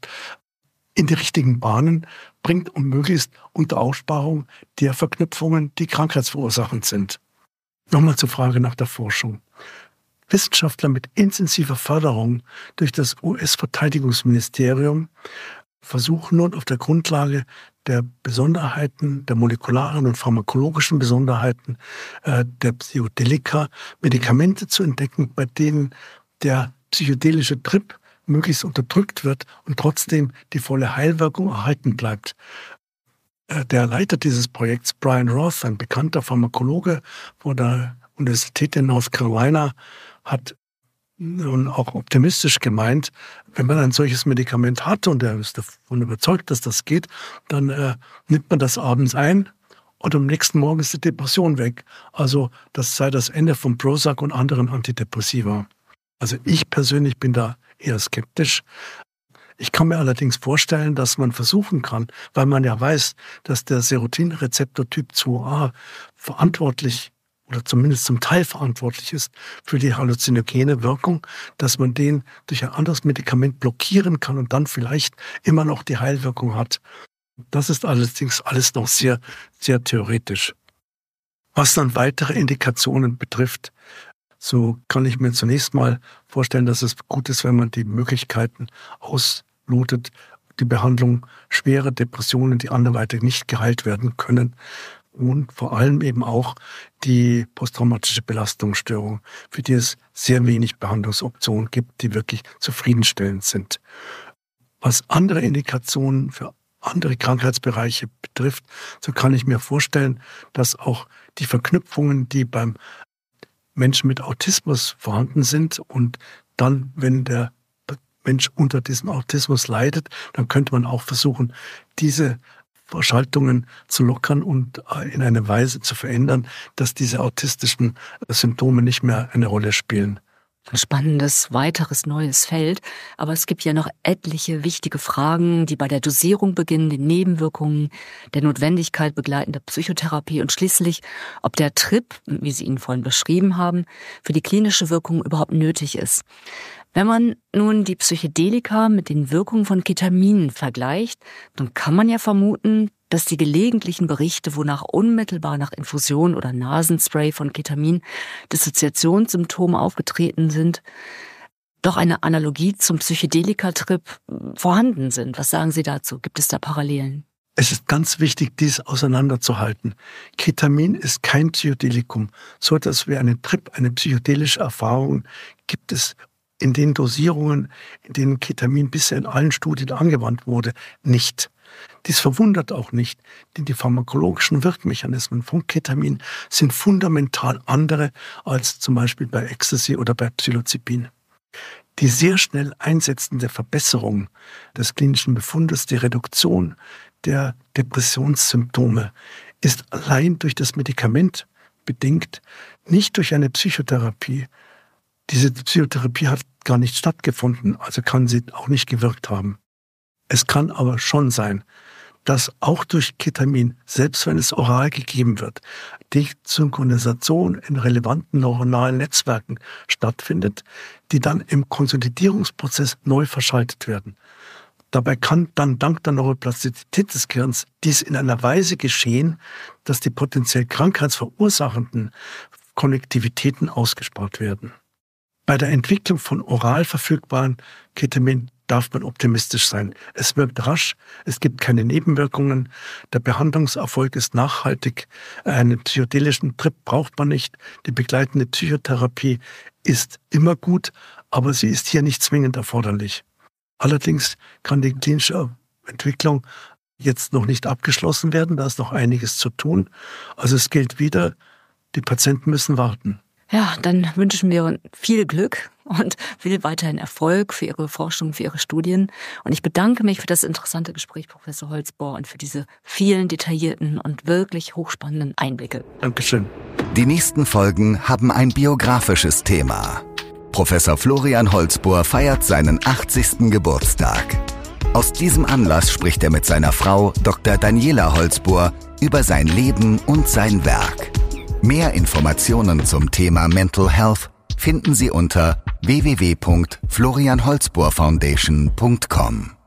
in die richtigen Bahnen bringt und möglichst unter Aussparung der Verknüpfungen, die krankheitsverursachend sind. Nochmal zur Frage nach der Forschung. Wissenschaftler mit intensiver Förderung durch das U S-Verteidigungsministerium versuchen nun auf der Grundlage der Besonderheiten, der molekularen und pharmakologischen Besonderheiten äh, der Psychedelika Medikamente zu entdecken, bei denen der psychedelische Trip möglichst unterdrückt wird und trotzdem die volle Heilwirkung erhalten bleibt. Der Leiter dieses Projekts, Brian Roth, ein bekannter Pharmakologe von der Universität in North Carolina, hat nun auch optimistisch gemeint, wenn man ein solches Medikament hat und er ist davon überzeugt, dass das geht, dann äh, nimmt man das abends ein und am nächsten Morgen ist die Depression weg. Also das sei das Ende von Prozac und anderen Antidepressiva. Also ich persönlich bin da eher skeptisch. Ich kann mir allerdings vorstellen, dass man versuchen kann, weil man ja weiß, dass der Serotoninrezeptor Typ zwei a verantwortlich oder zumindest zum Teil verantwortlich ist für die halluzinogene Wirkung, dass man den durch ein anderes Medikament blockieren kann und dann vielleicht immer noch die Heilwirkung hat. Das ist allerdings alles noch sehr, sehr theoretisch. Was dann weitere Indikationen betrifft, so kann ich mir zunächst mal vorstellen, dass es gut ist, wenn man die Möglichkeiten auslotet, die Behandlung schwerer Depressionen, die anderweitig nicht geheilt werden können und vor allem eben auch die posttraumatische Belastungsstörung, für die es sehr wenig Behandlungsoptionen gibt, die wirklich zufriedenstellend sind. Was andere Indikationen für andere Krankheitsbereiche betrifft, so kann ich mir vorstellen, dass auch die Verknüpfungen, die beim Menschen mit Autismus vorhanden sind und dann, wenn der Mensch unter diesem Autismus leidet, dann könnte man auch versuchen, diese Verschaltungen zu lockern und in eine Weise zu verändern, dass diese autistischen Symptome nicht mehr eine Rolle spielen. Ein spannendes, weiteres, neues Feld. Aber es gibt ja noch etliche wichtige Fragen, die bei der Dosierung beginnen, den Nebenwirkungen, der Notwendigkeit begleitender Psychotherapie und schließlich, ob der Trip, wie Sie ihn vorhin beschrieben haben, für die klinische Wirkung überhaupt nötig ist. Wenn man nun die Psychedelika mit den Wirkungen von Ketamin vergleicht, dann kann man ja vermuten, dass die gelegentlichen Berichte, wonach unmittelbar nach Infusion oder Nasenspray von Ketamin Dissoziationssymptome aufgetreten sind, doch eine Analogie zum Psychedelika-Trip vorhanden sind. Was sagen Sie dazu? Gibt es da Parallelen? Es ist ganz wichtig, dies auseinanderzuhalten. Ketamin ist kein Psychedelikum. So etwas wie einen Trip, eine psychedelische Erfahrung gibt es in den Dosierungen, in denen Ketamin bisher in allen Studien angewandt wurde, nicht. Dies verwundert auch nicht, denn die pharmakologischen Wirkmechanismen von Ketamin sind fundamental andere als zum Beispiel bei Ecstasy oder bei Psilocybin. Die sehr schnell einsetzende Verbesserung des klinischen Befundes, die Reduktion der Depressionssymptome, ist allein durch das Medikament bedingt, nicht durch eine Psychotherapie. Diese Psychotherapie hat gar nicht stattgefunden, also kann sie auch nicht gewirkt haben. Es kann aber schon sein, dass auch durch Ketamin, selbst wenn es oral gegeben wird, die Synchronisation in relevanten neuronalen Netzwerken stattfindet, die dann im Konsolidierungsprozess neu verschaltet werden. Dabei kann dann dank der Neuroplastizität des Gehirns dies in einer Weise geschehen, dass die potenziell krankheitsverursachenden Konnektivitäten ausgespart werden. Bei der Entwicklung von oral verfügbaren Ketamin darf man optimistisch sein. Es wirkt rasch, es gibt keine Nebenwirkungen, der Behandlungserfolg ist nachhaltig, einen psychedelischen Trip braucht man nicht, die begleitende Psychotherapie ist immer gut, aber sie ist hier nicht zwingend erforderlich. Allerdings kann die klinische Entwicklung jetzt noch nicht abgeschlossen werden, da ist noch einiges zu tun. Also es gilt wieder, die Patienten müssen warten. Ja, dann wünschen wir viel Glück und viel weiterhin Erfolg für Ihre Forschung, für Ihre Studien. Und ich bedanke mich für das interessante Gespräch, Professor Holzbohr, und für diese vielen detaillierten und wirklich hochspannenden Einblicke. Dankeschön. Die nächsten Folgen haben ein biografisches Thema. Professor Florian Holzbohr feiert seinen achtzigsten Geburtstag. Aus diesem Anlass spricht er mit seiner Frau Doktor Daniela Holzbohr über sein Leben und sein Werk. Mehr Informationen zum Thema Mental Health finden Sie unter w w w punkt florian holzbohr foundation punkt com.